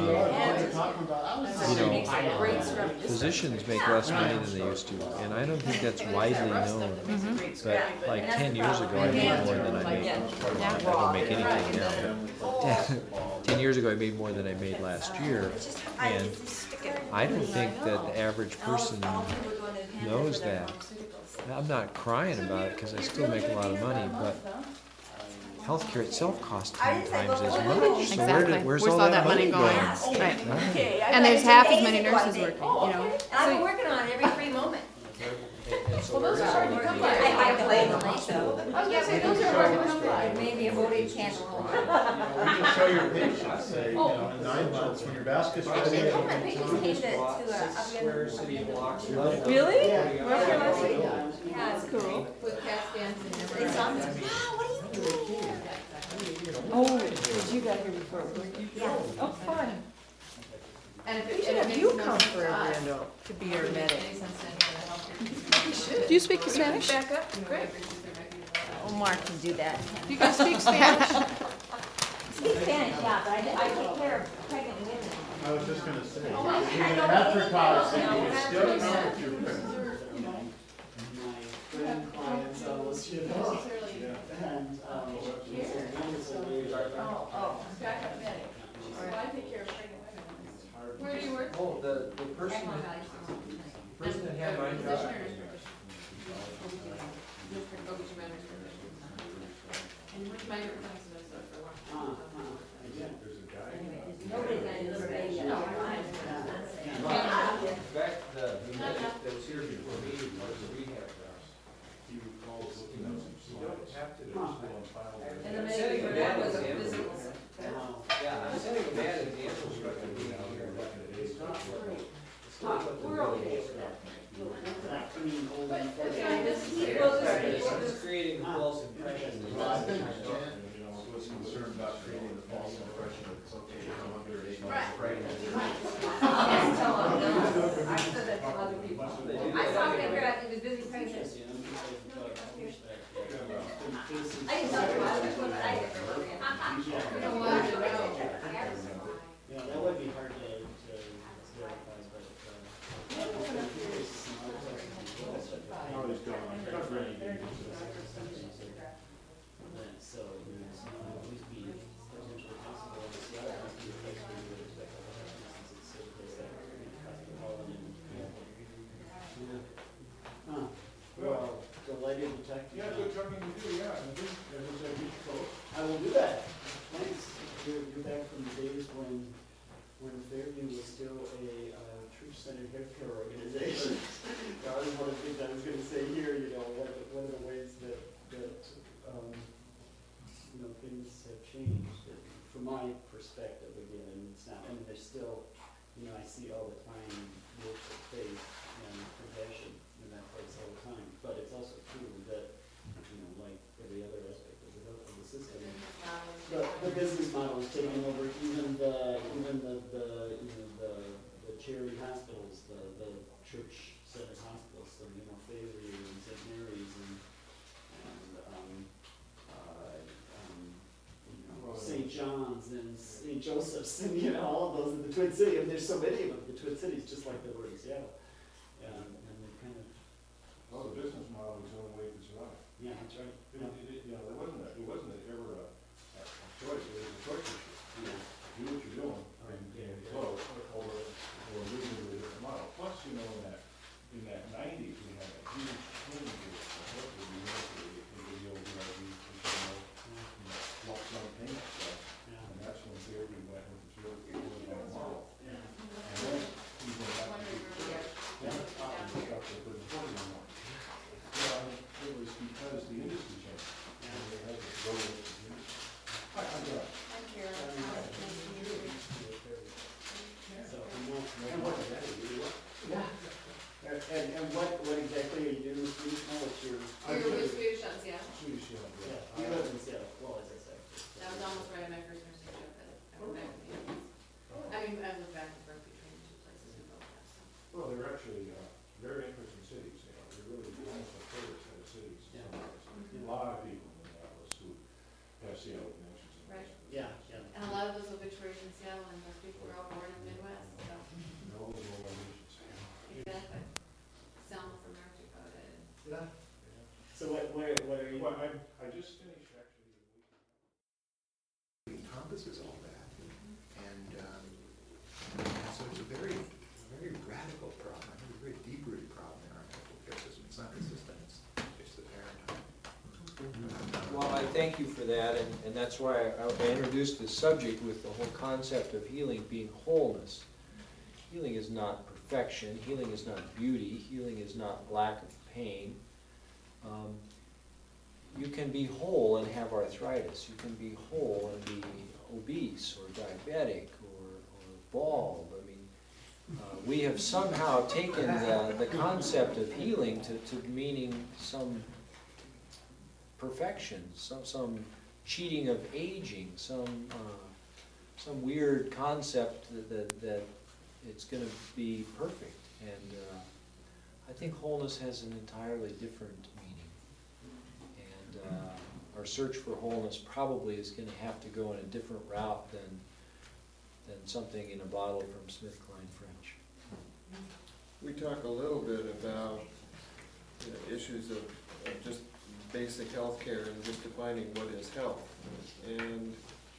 physicians make less money than they used to, and I don't think that's widely known. But like 10 years ago, I made more than I made. I don't make anything now, but 10 years ago, I made more than I made last year, and I don't think that the average person knows that. I'm not crying about it because I still make a lot of money, but healthcare itself costs 10 times as much. So Exactly. where's all that money going? Right. And there's half as many nurses working, And I've been working on it every free moment. Well, those are hard to come by. I play them also. I was gonna say, those are hard to come by. Maybe a voting candle. You can show your patients, say, in 9 months, when your basket's ready. My patients came to Square city blocks. Really? Yeah, it's cool. With cat scans and They everything. saw me, wow, what are you doing? Oh, because you got here before. Yeah. Oh, fun. And if We it, should and it have you makes no come sense for to a us. rando to be our medic. Any sense to any of the healthcare. Do you speak Spanish? Back up. Great. Omar can do that. Do you guys speak Spanish? Speak Spanish, yeah, but I take care of pregnant women. I was just gonna say, I even don't after need college, anything. you can still come with your parents. Backup medic. So I take care of pregnant women. Where do you work? Oh, the person that had my job. And which my clinics in Minnesota for a while. Nobody's gonna deliver it was still on file. And the I'm maybe sending for a that bad was a example. physical. Yeah, I'm sending a bad example struck in me here. It's not what the village is. It's creating a false impression. Was concerned about creating the false impression that it's okay to come under age. I said that to other people. I saw that girl, he was busy pregnant. I didn't talk about it, but I get You don't want to know. Yeah, that would be hard to verify, but, I always go on, I've really been so, always be potentially possible, and Seattle must be a place where you would expect a lot of since it's so close that cosmopolitan and. Huh, well, delighted to talk to you. Yeah, good talking to you, yeah, and this, I will do that. Thanks. You're back from the days when Fairview was still a truth-centered healthcare organization. That was one of the things I was going to say here. You know, one of the ways that you know, things have changed from my perspective again, and it's not. I mean, there's still, you know, I see all the time work of faith and compassion in that place all the time. But it's also true that, you know, like every other aspect of the system, the business model is taking over. Even the charity hospitals, the church-centered hospitals, so you know, Fairview and St. Mary's and St. John's and St. Joseph's and, you know, all of those in the Twin Cities. And there's so many of them, the Twin Cities, just like there were in Seattle. And they kind of. well, the business model is the only way to survive. Yeah, that's right. You know, it wasn't ever a choice, it was a choice issue. You know, do what you're doing and close, or moving to a different model. Plus, you know, in that 90s, we had a huge change in the university, the old lump sum payment stuff, and that's when Fairview went with its really model. And then people got to stuff they couldn't afford anymore. Well, it was because the industry changed, and they had to go with the industry. Hi, I'm John. I'm here. So, and what exactly are you doing with Swedish now? What's your? You're with Swedish Shots, yeah. Swedish Chef, Yeah, you live in Seattle, well, as I said. That was almost right at my first nursing job, but I went back to the Indians. I mean, I was back and forth between two places in both halves, so. Well, they're actually very interesting cities, you know, they're really almost a favorite set of cities. Yeah. A lot of people in Minneapolis who have Seattle connections. Right. Yeah, yeah. And a lot of those were Victorians in Seattle, and those people were all born in the Midwest, so. No, no relations. Exactly. Selma from North Dakota. Yeah. So where are you? Well, I just finished actually. It encompasses all that, and so it's a very radical problem. I think it's a very deep-rooted problem in our medical care system. It's not the system; it's the paradigm. Well, I thank you for that, and that's why I introduced this subject with the whole concept of healing being wholeness. Healing is not perfection, healing is not beauty, healing is not lack of pain. You can be whole and have arthritis, you can be whole and be obese or diabetic or bald. I mean, we have somehow taken the concept of healing to meaning some perfection, some cheating of aging, some weird concept that it's going to be perfect. And I think wholeness has an entirely different meaning. And our search for wholeness probably is going to have to go in a different route than something in a bottle from SmithKline French. We talk a little bit about issues of just basic health care and just defining what is health. And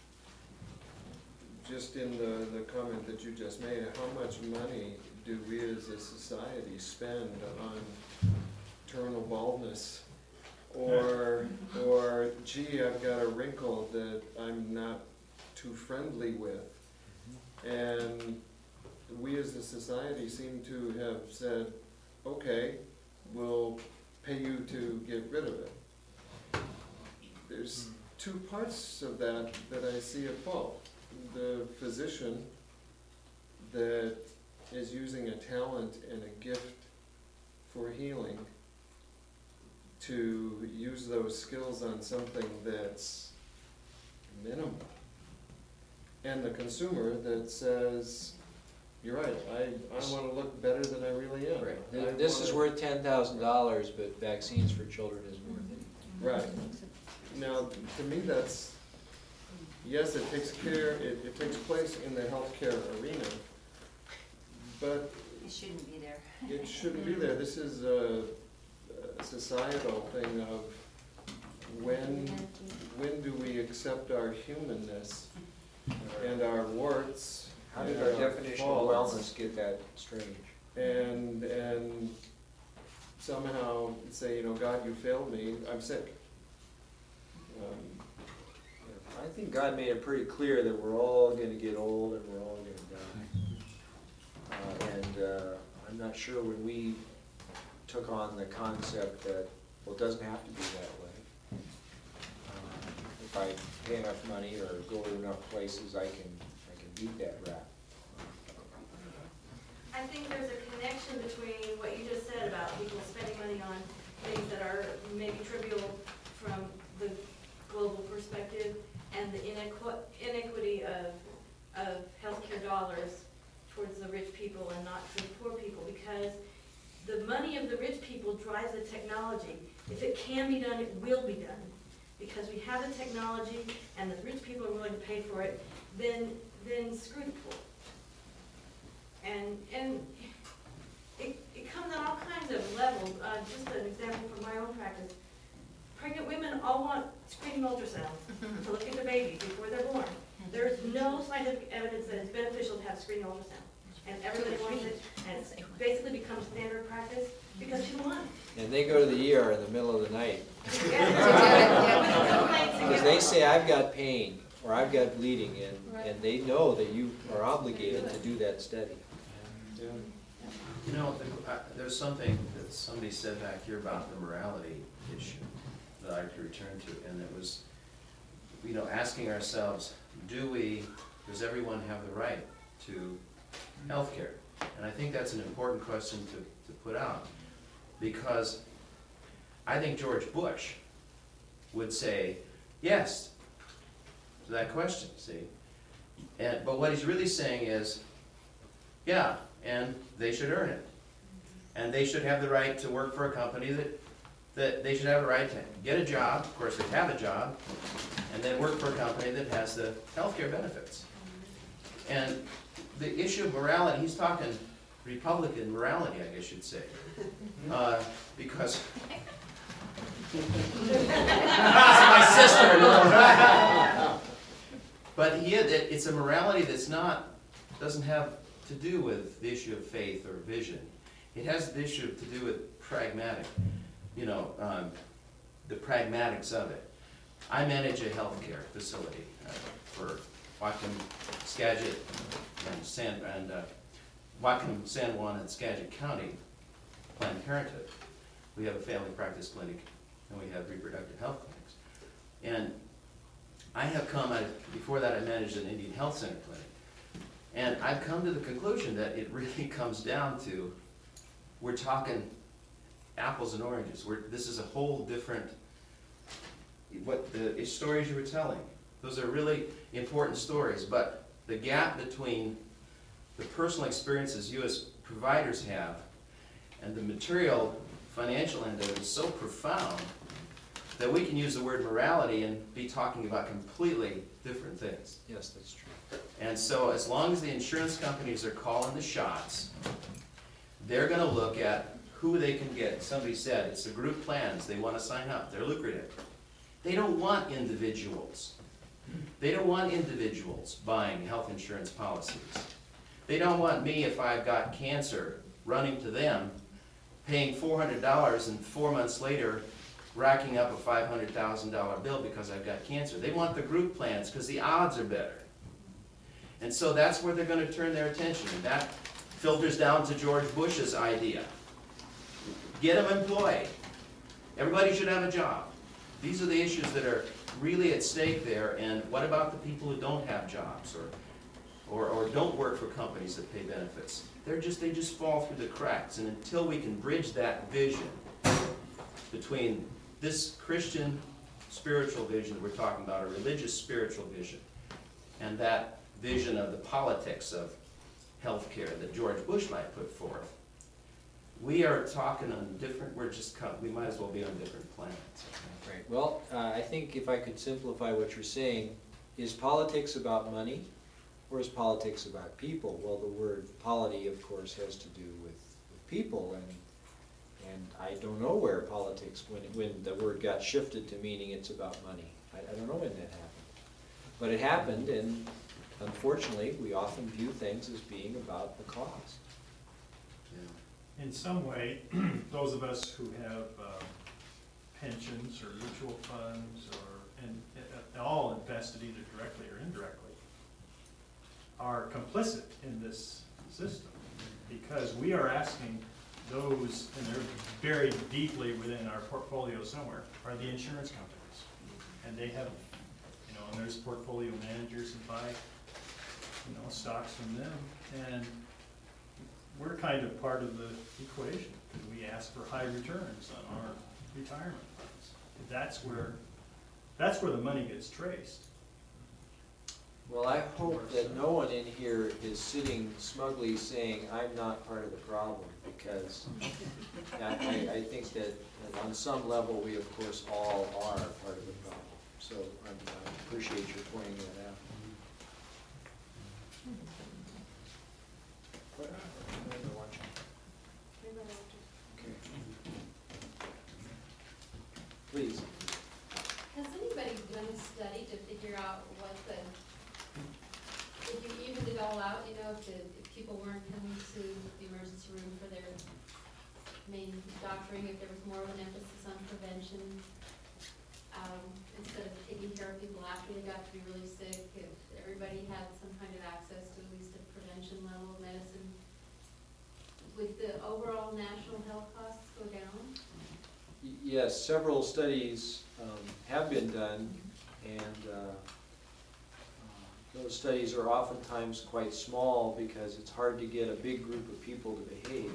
just in the comment that you just made, how much money do we as a society spend on terminal baldness? Or gee, I've got a wrinkle that I'm not too friendly with. And we as a society seem to have said, okay, we'll pay you to get rid of it. there's two parts of that I see at fault. The physician that is using a talent and a gift for healing to use those skills on something that's minimal. And the consumer that says, you're right, I want to look better than I really am. Right. This is worth $10,000, but vaccines for children is worth it. Right. Now, to me, that's, yes, it takes care, it takes place in the healthcare arena, but It shouldn't be there. it shouldn't be there. This is a societal thing of when do we accept our humanness and our warts. How did and our definition of faults, wellness get that strange? and somehow say, God, you failed me, I'm sick. I think God made it pretty clear that we're all going to get old and we're all going to die. I'm not sure when we took on the concept that, well, it doesn't have to be that way. If I pay enough money or go to enough places, I can beat that rap. I think there's a connection between what you just said about people spending money on things that are maybe trivial from the global perspective and the inequity of healthcare dollars towards the rich people and not to the poor people, because the money of the rich people drives the technology. If it can be done, it will be done. Because we have the technology and the rich people are willing to pay for it, then screw the poor. And it comes on all kinds of levels. Just an example from my own practice. Pregnant women all want screening ultrasounds to look at their babies before they're born. There's no scientific evidence that it's beneficial to have screening ultrasound. And everybody wants it, and it's basically become standard practice because people want it. And they go to the ER in the middle of the night. Yeah. Because they say, I've got pain, or I've got bleeding, and they know that you are obligated to do that study. There's something that somebody said back here about the morality issue that I'd like to return to, and it was, asking ourselves, does everyone have the right to health care? And I think that's an important question to put out, because I think George Bush would say yes to that question, see? But what he's really saying is, yeah, and they should earn it. And they should have the right to work for a company that they should have the right to get a job, of course they have a job, and then work for a company that has the healthcare benefits. And the issue of morality, he's talking Republican morality, I guess you'd say. Because my sister. But it's a morality that's doesn't have to do with the issue of faith or vision. It has the issue to do with pragmatic, the pragmatics of it. I manage a healthcare facility for Whatcom, Skagit, and Whatcom, San Juan, and Skagit County Planned Parenthood. We have a family practice clinic, and we have reproductive health clinics. And I have before that I managed an Indian Health Center clinic. And I've come to the conclusion that it really comes down to, we're talking apples and oranges. This is a whole different, what the stories you were telling, those are really important stories, but the gap between the personal experiences you as providers have and the material financial end of it is so profound that we can use the word morality and be talking about completely different things. Yes, that's true. And so as long as the insurance companies are calling the shots, they're going to look at who they can get. Somebody said it's the group plans. They want to sign up. They're lucrative. They don't want individuals. They don't want individuals buying health insurance policies. They don't want me, if I've got cancer, running to them, paying $400 and 4 months later racking up a $500,000 bill because I've got cancer. They want the group plans because the odds are better. And so that's where they're going to turn their attention. And that filters down to George Bush's idea. Get them employed. Everybody should have a job. These are the issues that are really at stake there? And what about the people who don't have jobs or don't work for companies that pay benefits? They just fall through the cracks. And until we can bridge that vision between this Christian spiritual vision that we're talking about, a religious spiritual vision, and that vision of the politics of healthcare that George Bush might put forth, we are talking on different, we might as well be on different planets. Right. Well, I think if I could simplify what you're saying, is politics about money or is politics about people? Well, the word polity, of course, has to do with people, and I don't know where politics, when the word got shifted to meaning it's about money. I don't know when that happened. But it happened, and unfortunately, we often view things as being about the cost. In some way, those of us who have pensions or mutual funds and all invested either directly or indirectly are complicit in this system, because we are asking those, and they're buried deeply within our portfolio somewhere, are the insurance companies. And they have, and there's portfolio managers that buy, stocks from them. And we're kind of part of the equation, because we ask for high returns on our retirement funds. That's where the money gets traced. Well, I hope that no one in here is sitting smugly saying, I'm not part of the problem, because I think that on some level we, of course, all are part of the problem. So I appreciate your pointing that out. Please. Has anybody done a study to figure out what if you evened it all out, if people weren't coming to the emergency room for their main doctoring, if there was more of an emphasis on prevention, instead of taking care of people after they got to be really sick, if everybody had some kind of access to at least a prevention level of medicine, would the overall national health costs go down? Yes, several studies have been done, and those studies are oftentimes quite small because it's hard to get a big group of people to behave.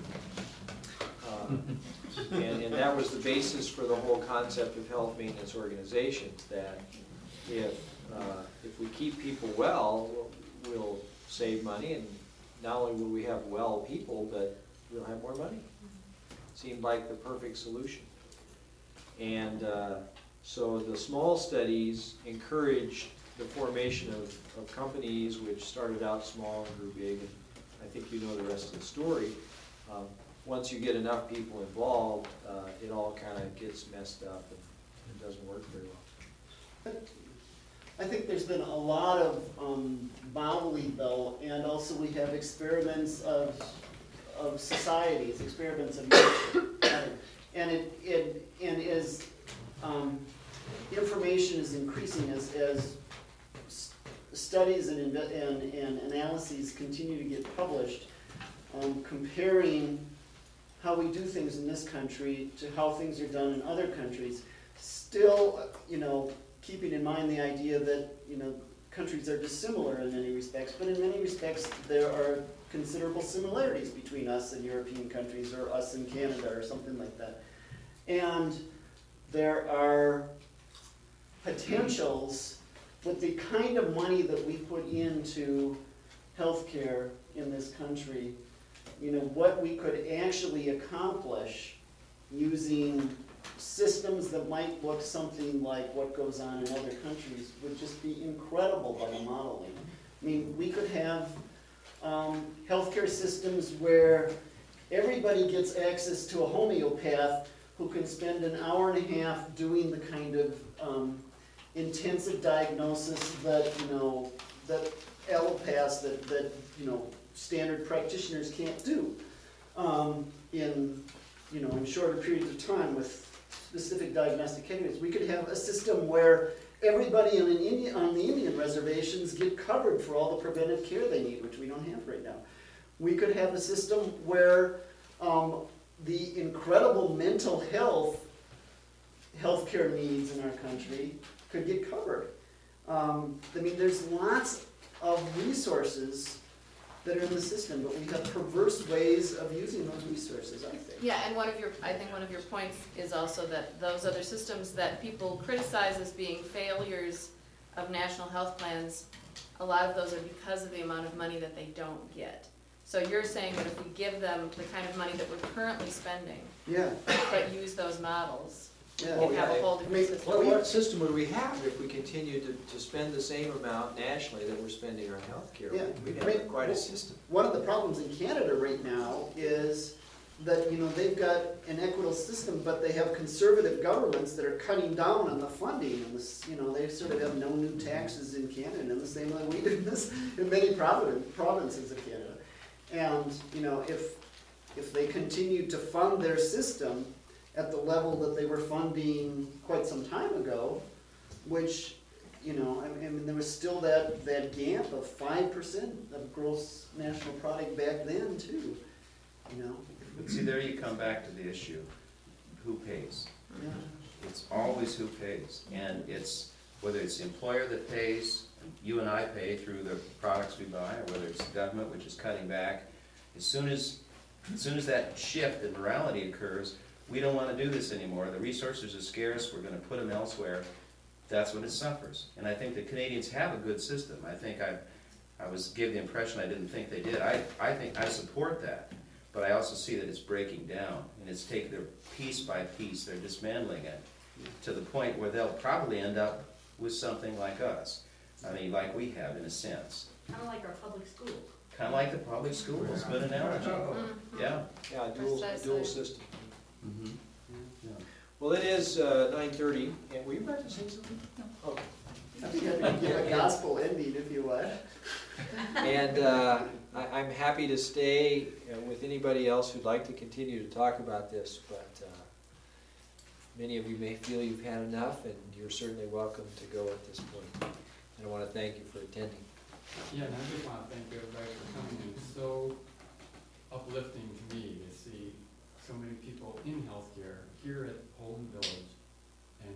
And that was the basis for the whole concept of health maintenance organizations, that if we keep people well, we'll save money, and not only will we have well people, but we'll have more money. Seemed like the perfect solution. And so the small studies encouraged the formation of companies which started out small and grew big, and I think you know the rest of the story. Once you get enough people involved, it all kind of gets messed up and it doesn't work very well. I think there's been a lot of modeling though, and also we have experiments of societies, experiments of nature. And as information is increasing, as studies and analyses continue to get published, comparing how we do things in this country to how things are done in other countries, still, keeping in mind the idea that, countries are dissimilar in many respects, but in many respects there are considerable similarities between us and European countries, or us and Canada, or something like that. And there are potentials with the kind of money that we put into healthcare in this country, what we could actually accomplish using systems that might look something like what goes on in other countries would just be incredible by the modeling. I mean, we could have healthcare systems where everybody gets access to a homeopath who can spend an hour and a half doing the kind of intensive diagnosis that that allopaths, that standard practitioners can't do in shorter periods of time with specific diagnostic techniques. We could have a system where everybody on the Indian reservations get covered for all the preventive care they need, which we don't have right now. We could have a system where the incredible mental health healthcare needs in our country could get covered. I mean, there's lots of resources that are in the system, but we have perverse ways of using those resources, I think. Yeah, and I think one of your points is also that those other systems that people criticize as being failures of national health plans, a lot of those are because of the amount of money that they don't get. So you're saying that if we give them the kind of money that we're currently spending, Yeah. but use those models, Yeah. we'd have a whole different system. What system would we have if we continued to spend the same amount nationally that we're spending on healthcare? Yeah. We'd I have mean, quite a system. One of the problems in Canada right now is that, you know, they've got an equitable system, but they have conservative governments that are cutting down on the funding, and this, you know, they sort of have no new taxes in Canada, in the same way we do in many provinces of Canada. And, you know, if they continue to fund their system at the level that they were funding quite some time ago, which, you know, I mean, there was still that gap of 5% of gross national product back then too, you know. But see, there you come back to the issue, who pays? Yeah. It's always who pays, and it's, whether it's the employer that pays, you and I pay through the products we buy, or whether it's the government which is cutting back. As soon as that shift in morality occurs, we don't want to do this anymore. The resources are scarce, we're going to put them elsewhere. That's when it suffers. And I think the Canadians have a good system. I think I was give the impression I didn't think they did. I think I support that, but I also see that it's breaking down, and it's taking their piece by piece, they're dismantling it to the point where they'll probably end up with something like us. I mean, like we have in a sense. Kind of like our public schools. Kind of like the public schools, good analogy. Yeah. Yeah, dual system. Mm-hmm. Well, it is 9:30, and were you about to say something? No. Okay. I think I could give a gospel ending if you would. And I'm happy to stay with anybody else who'd like to continue to talk about this, but many of you may feel you've had enough, and you're certainly welcome to go at this point. And I want to thank you for attending. Yeah, and I just want to thank everybody for coming. It's so uplifting to me to see so many people in healthcare here at Holden Village and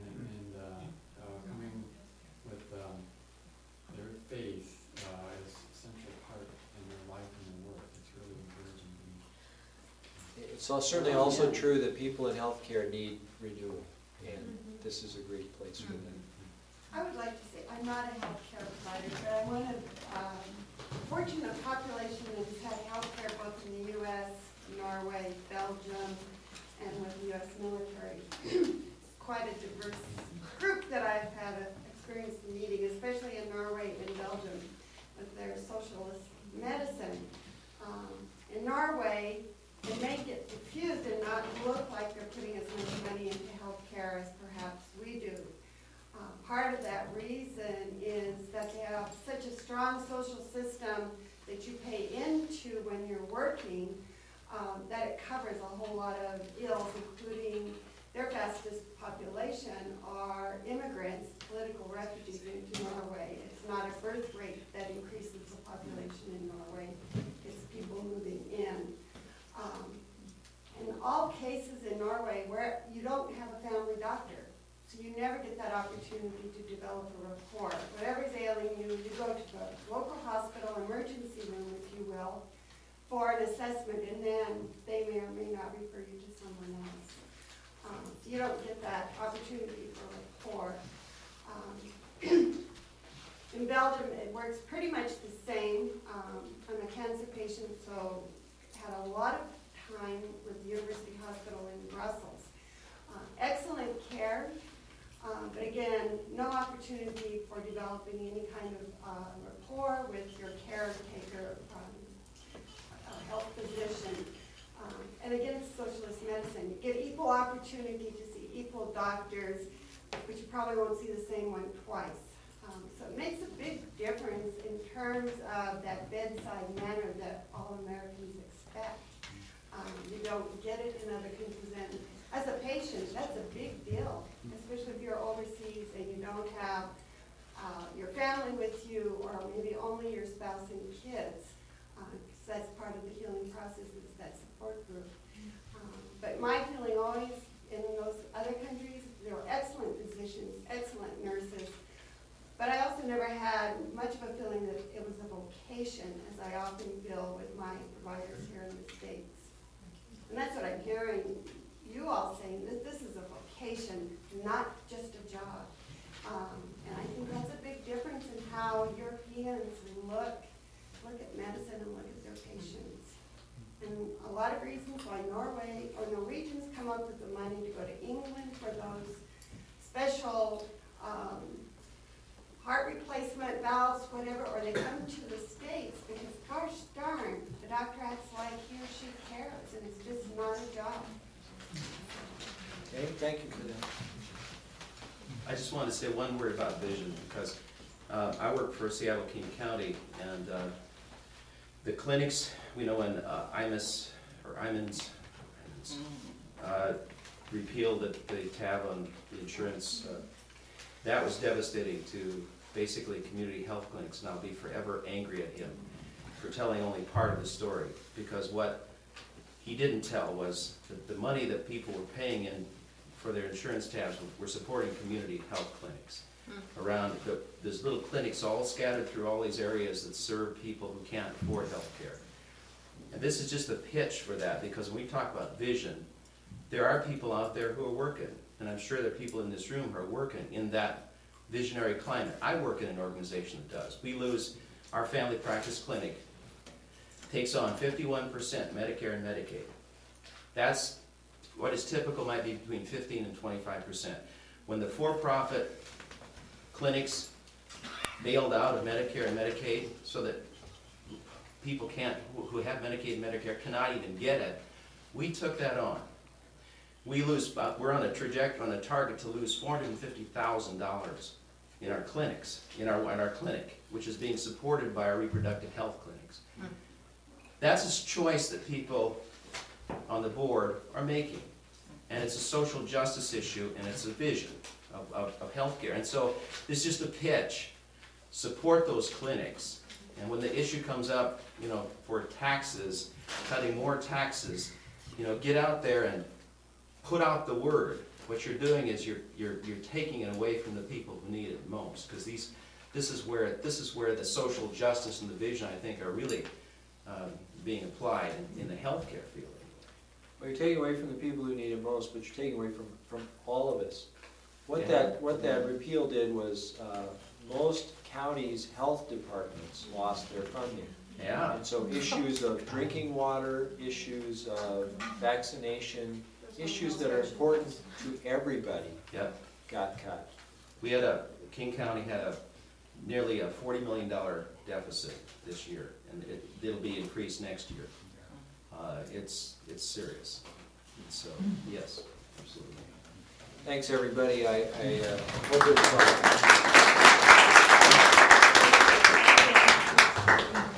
coming with their faith as a central part in their life and their work. It's really encouraging to me. It's certainly also true that people in healthcare need renewal, and this is a great place for them. I would like to say, I'm not a healthcare provider, but I'm one of fortunate population that has had healthcare both in the U.S., Norway, Belgium, and with the U.S. military. It's quite a diverse group that I've had experience meeting, especially in Norway and Belgium with their socialist medicine. In Norway, they may get confused and not look like they're putting as much money into healthcare as perhaps we do. Part of that reason is that they have such a strong social system that you pay into when you're working, that it covers a whole lot of ills, including their fastest population are immigrants, political refugees into Norway. It's not a birth rate that increases the population in Norway, it's people moving in. In all cases in Norway where you don't have a family doctor, so you never get that opportunity to develop a rapport. Whatever's ailing you, you go to the local hospital emergency room, if you will, for an assessment, and then they may or may not refer you to someone else. So you don't get that opportunity for rapport. In Belgium, it works pretty much the same. I'm a cancer patient, so had a lot of time with the University Hospital in Brussels. Excellent care. But again, no opportunity for developing any kind of rapport with your caretaker, health physician. And again, it's socialist medicine. You get equal opportunity to see equal doctors, but you probably won't see the same one twice. So it makes a big difference in terms of that bedside manner that all Americans expect. You don't get it in other countries, and as a patient, that's a big deal, especially if you're overseas and you don't have your family with you, or maybe only your spouse and kids, because that's part of the healing process, is that support group. But my feeling always in those other countries, there were excellent physicians, excellent nurses, never had much of a feeling that it was a vocation, as I often feel with my providers here in the States. And that's what I'm hearing you all saying, that this is a vocation, not just a job. And I think that's a big difference in how Europeans look at medicine and look at their patients. And a lot of reasons why Norway or Norwegians come up with the money to go to England for those special heart replacement valves, whatever, or they come to the States because, gosh darn, the doctor acts like he or she cares, and it's just not a job. Okay, thank you for that. I just wanted to say one word about vision, because I work for Seattle King County, and the clinics, we know when IMIS repealed the tab on the insurance, that was devastating to basically community health clinics, and I'll be forever angry at him for telling only part of the story, because what he didn't tell was that the money that people were paying in for their insurance tabs were supporting community health clinics. Around, there's little clinics all scattered through all these areas that serve people who can't afford health care. And this is just a pitch for that, because when we talk about vision, there are people out there who are working, and I'm sure there are people in this room who are working in that visionary climate. I work in an organization that does. We lose, our family practice clinic takes on 51% Medicare and Medicaid. That's what is typical, might be between 15 and 25%. When the for-profit clinics bailed out of Medicare and Medicaid so that people who have Medicaid and Medicare cannot even get it, we took that on. We lose, we're on a target to lose $450,000 in our clinics, in our clinic, which is being supported by our reproductive health clinics. That's a choice that people on the board are making. And it's a social justice issue, and it's a vision of healthcare. And so it's just a pitch. Support those clinics. And when the issue comes up, for taxes, cutting more taxes, get out there and put out the word. What you're doing is you're taking it away from the people who need it most. Because this is where the social justice and the vision, I think, are really being applied in the healthcare field. Well, you're taking away from the people who need it most, but you're taking away from all of us. What that repeal did was most counties' health departments lost their funding. Yeah. And so issues of drinking water, issues of vaccination, issues that are important to everybody got cut. King County had nearly a $40 million deficit this year, and it'll be increased next year. It's serious. So, yes, absolutely. Thanks, everybody. I hope it's fun.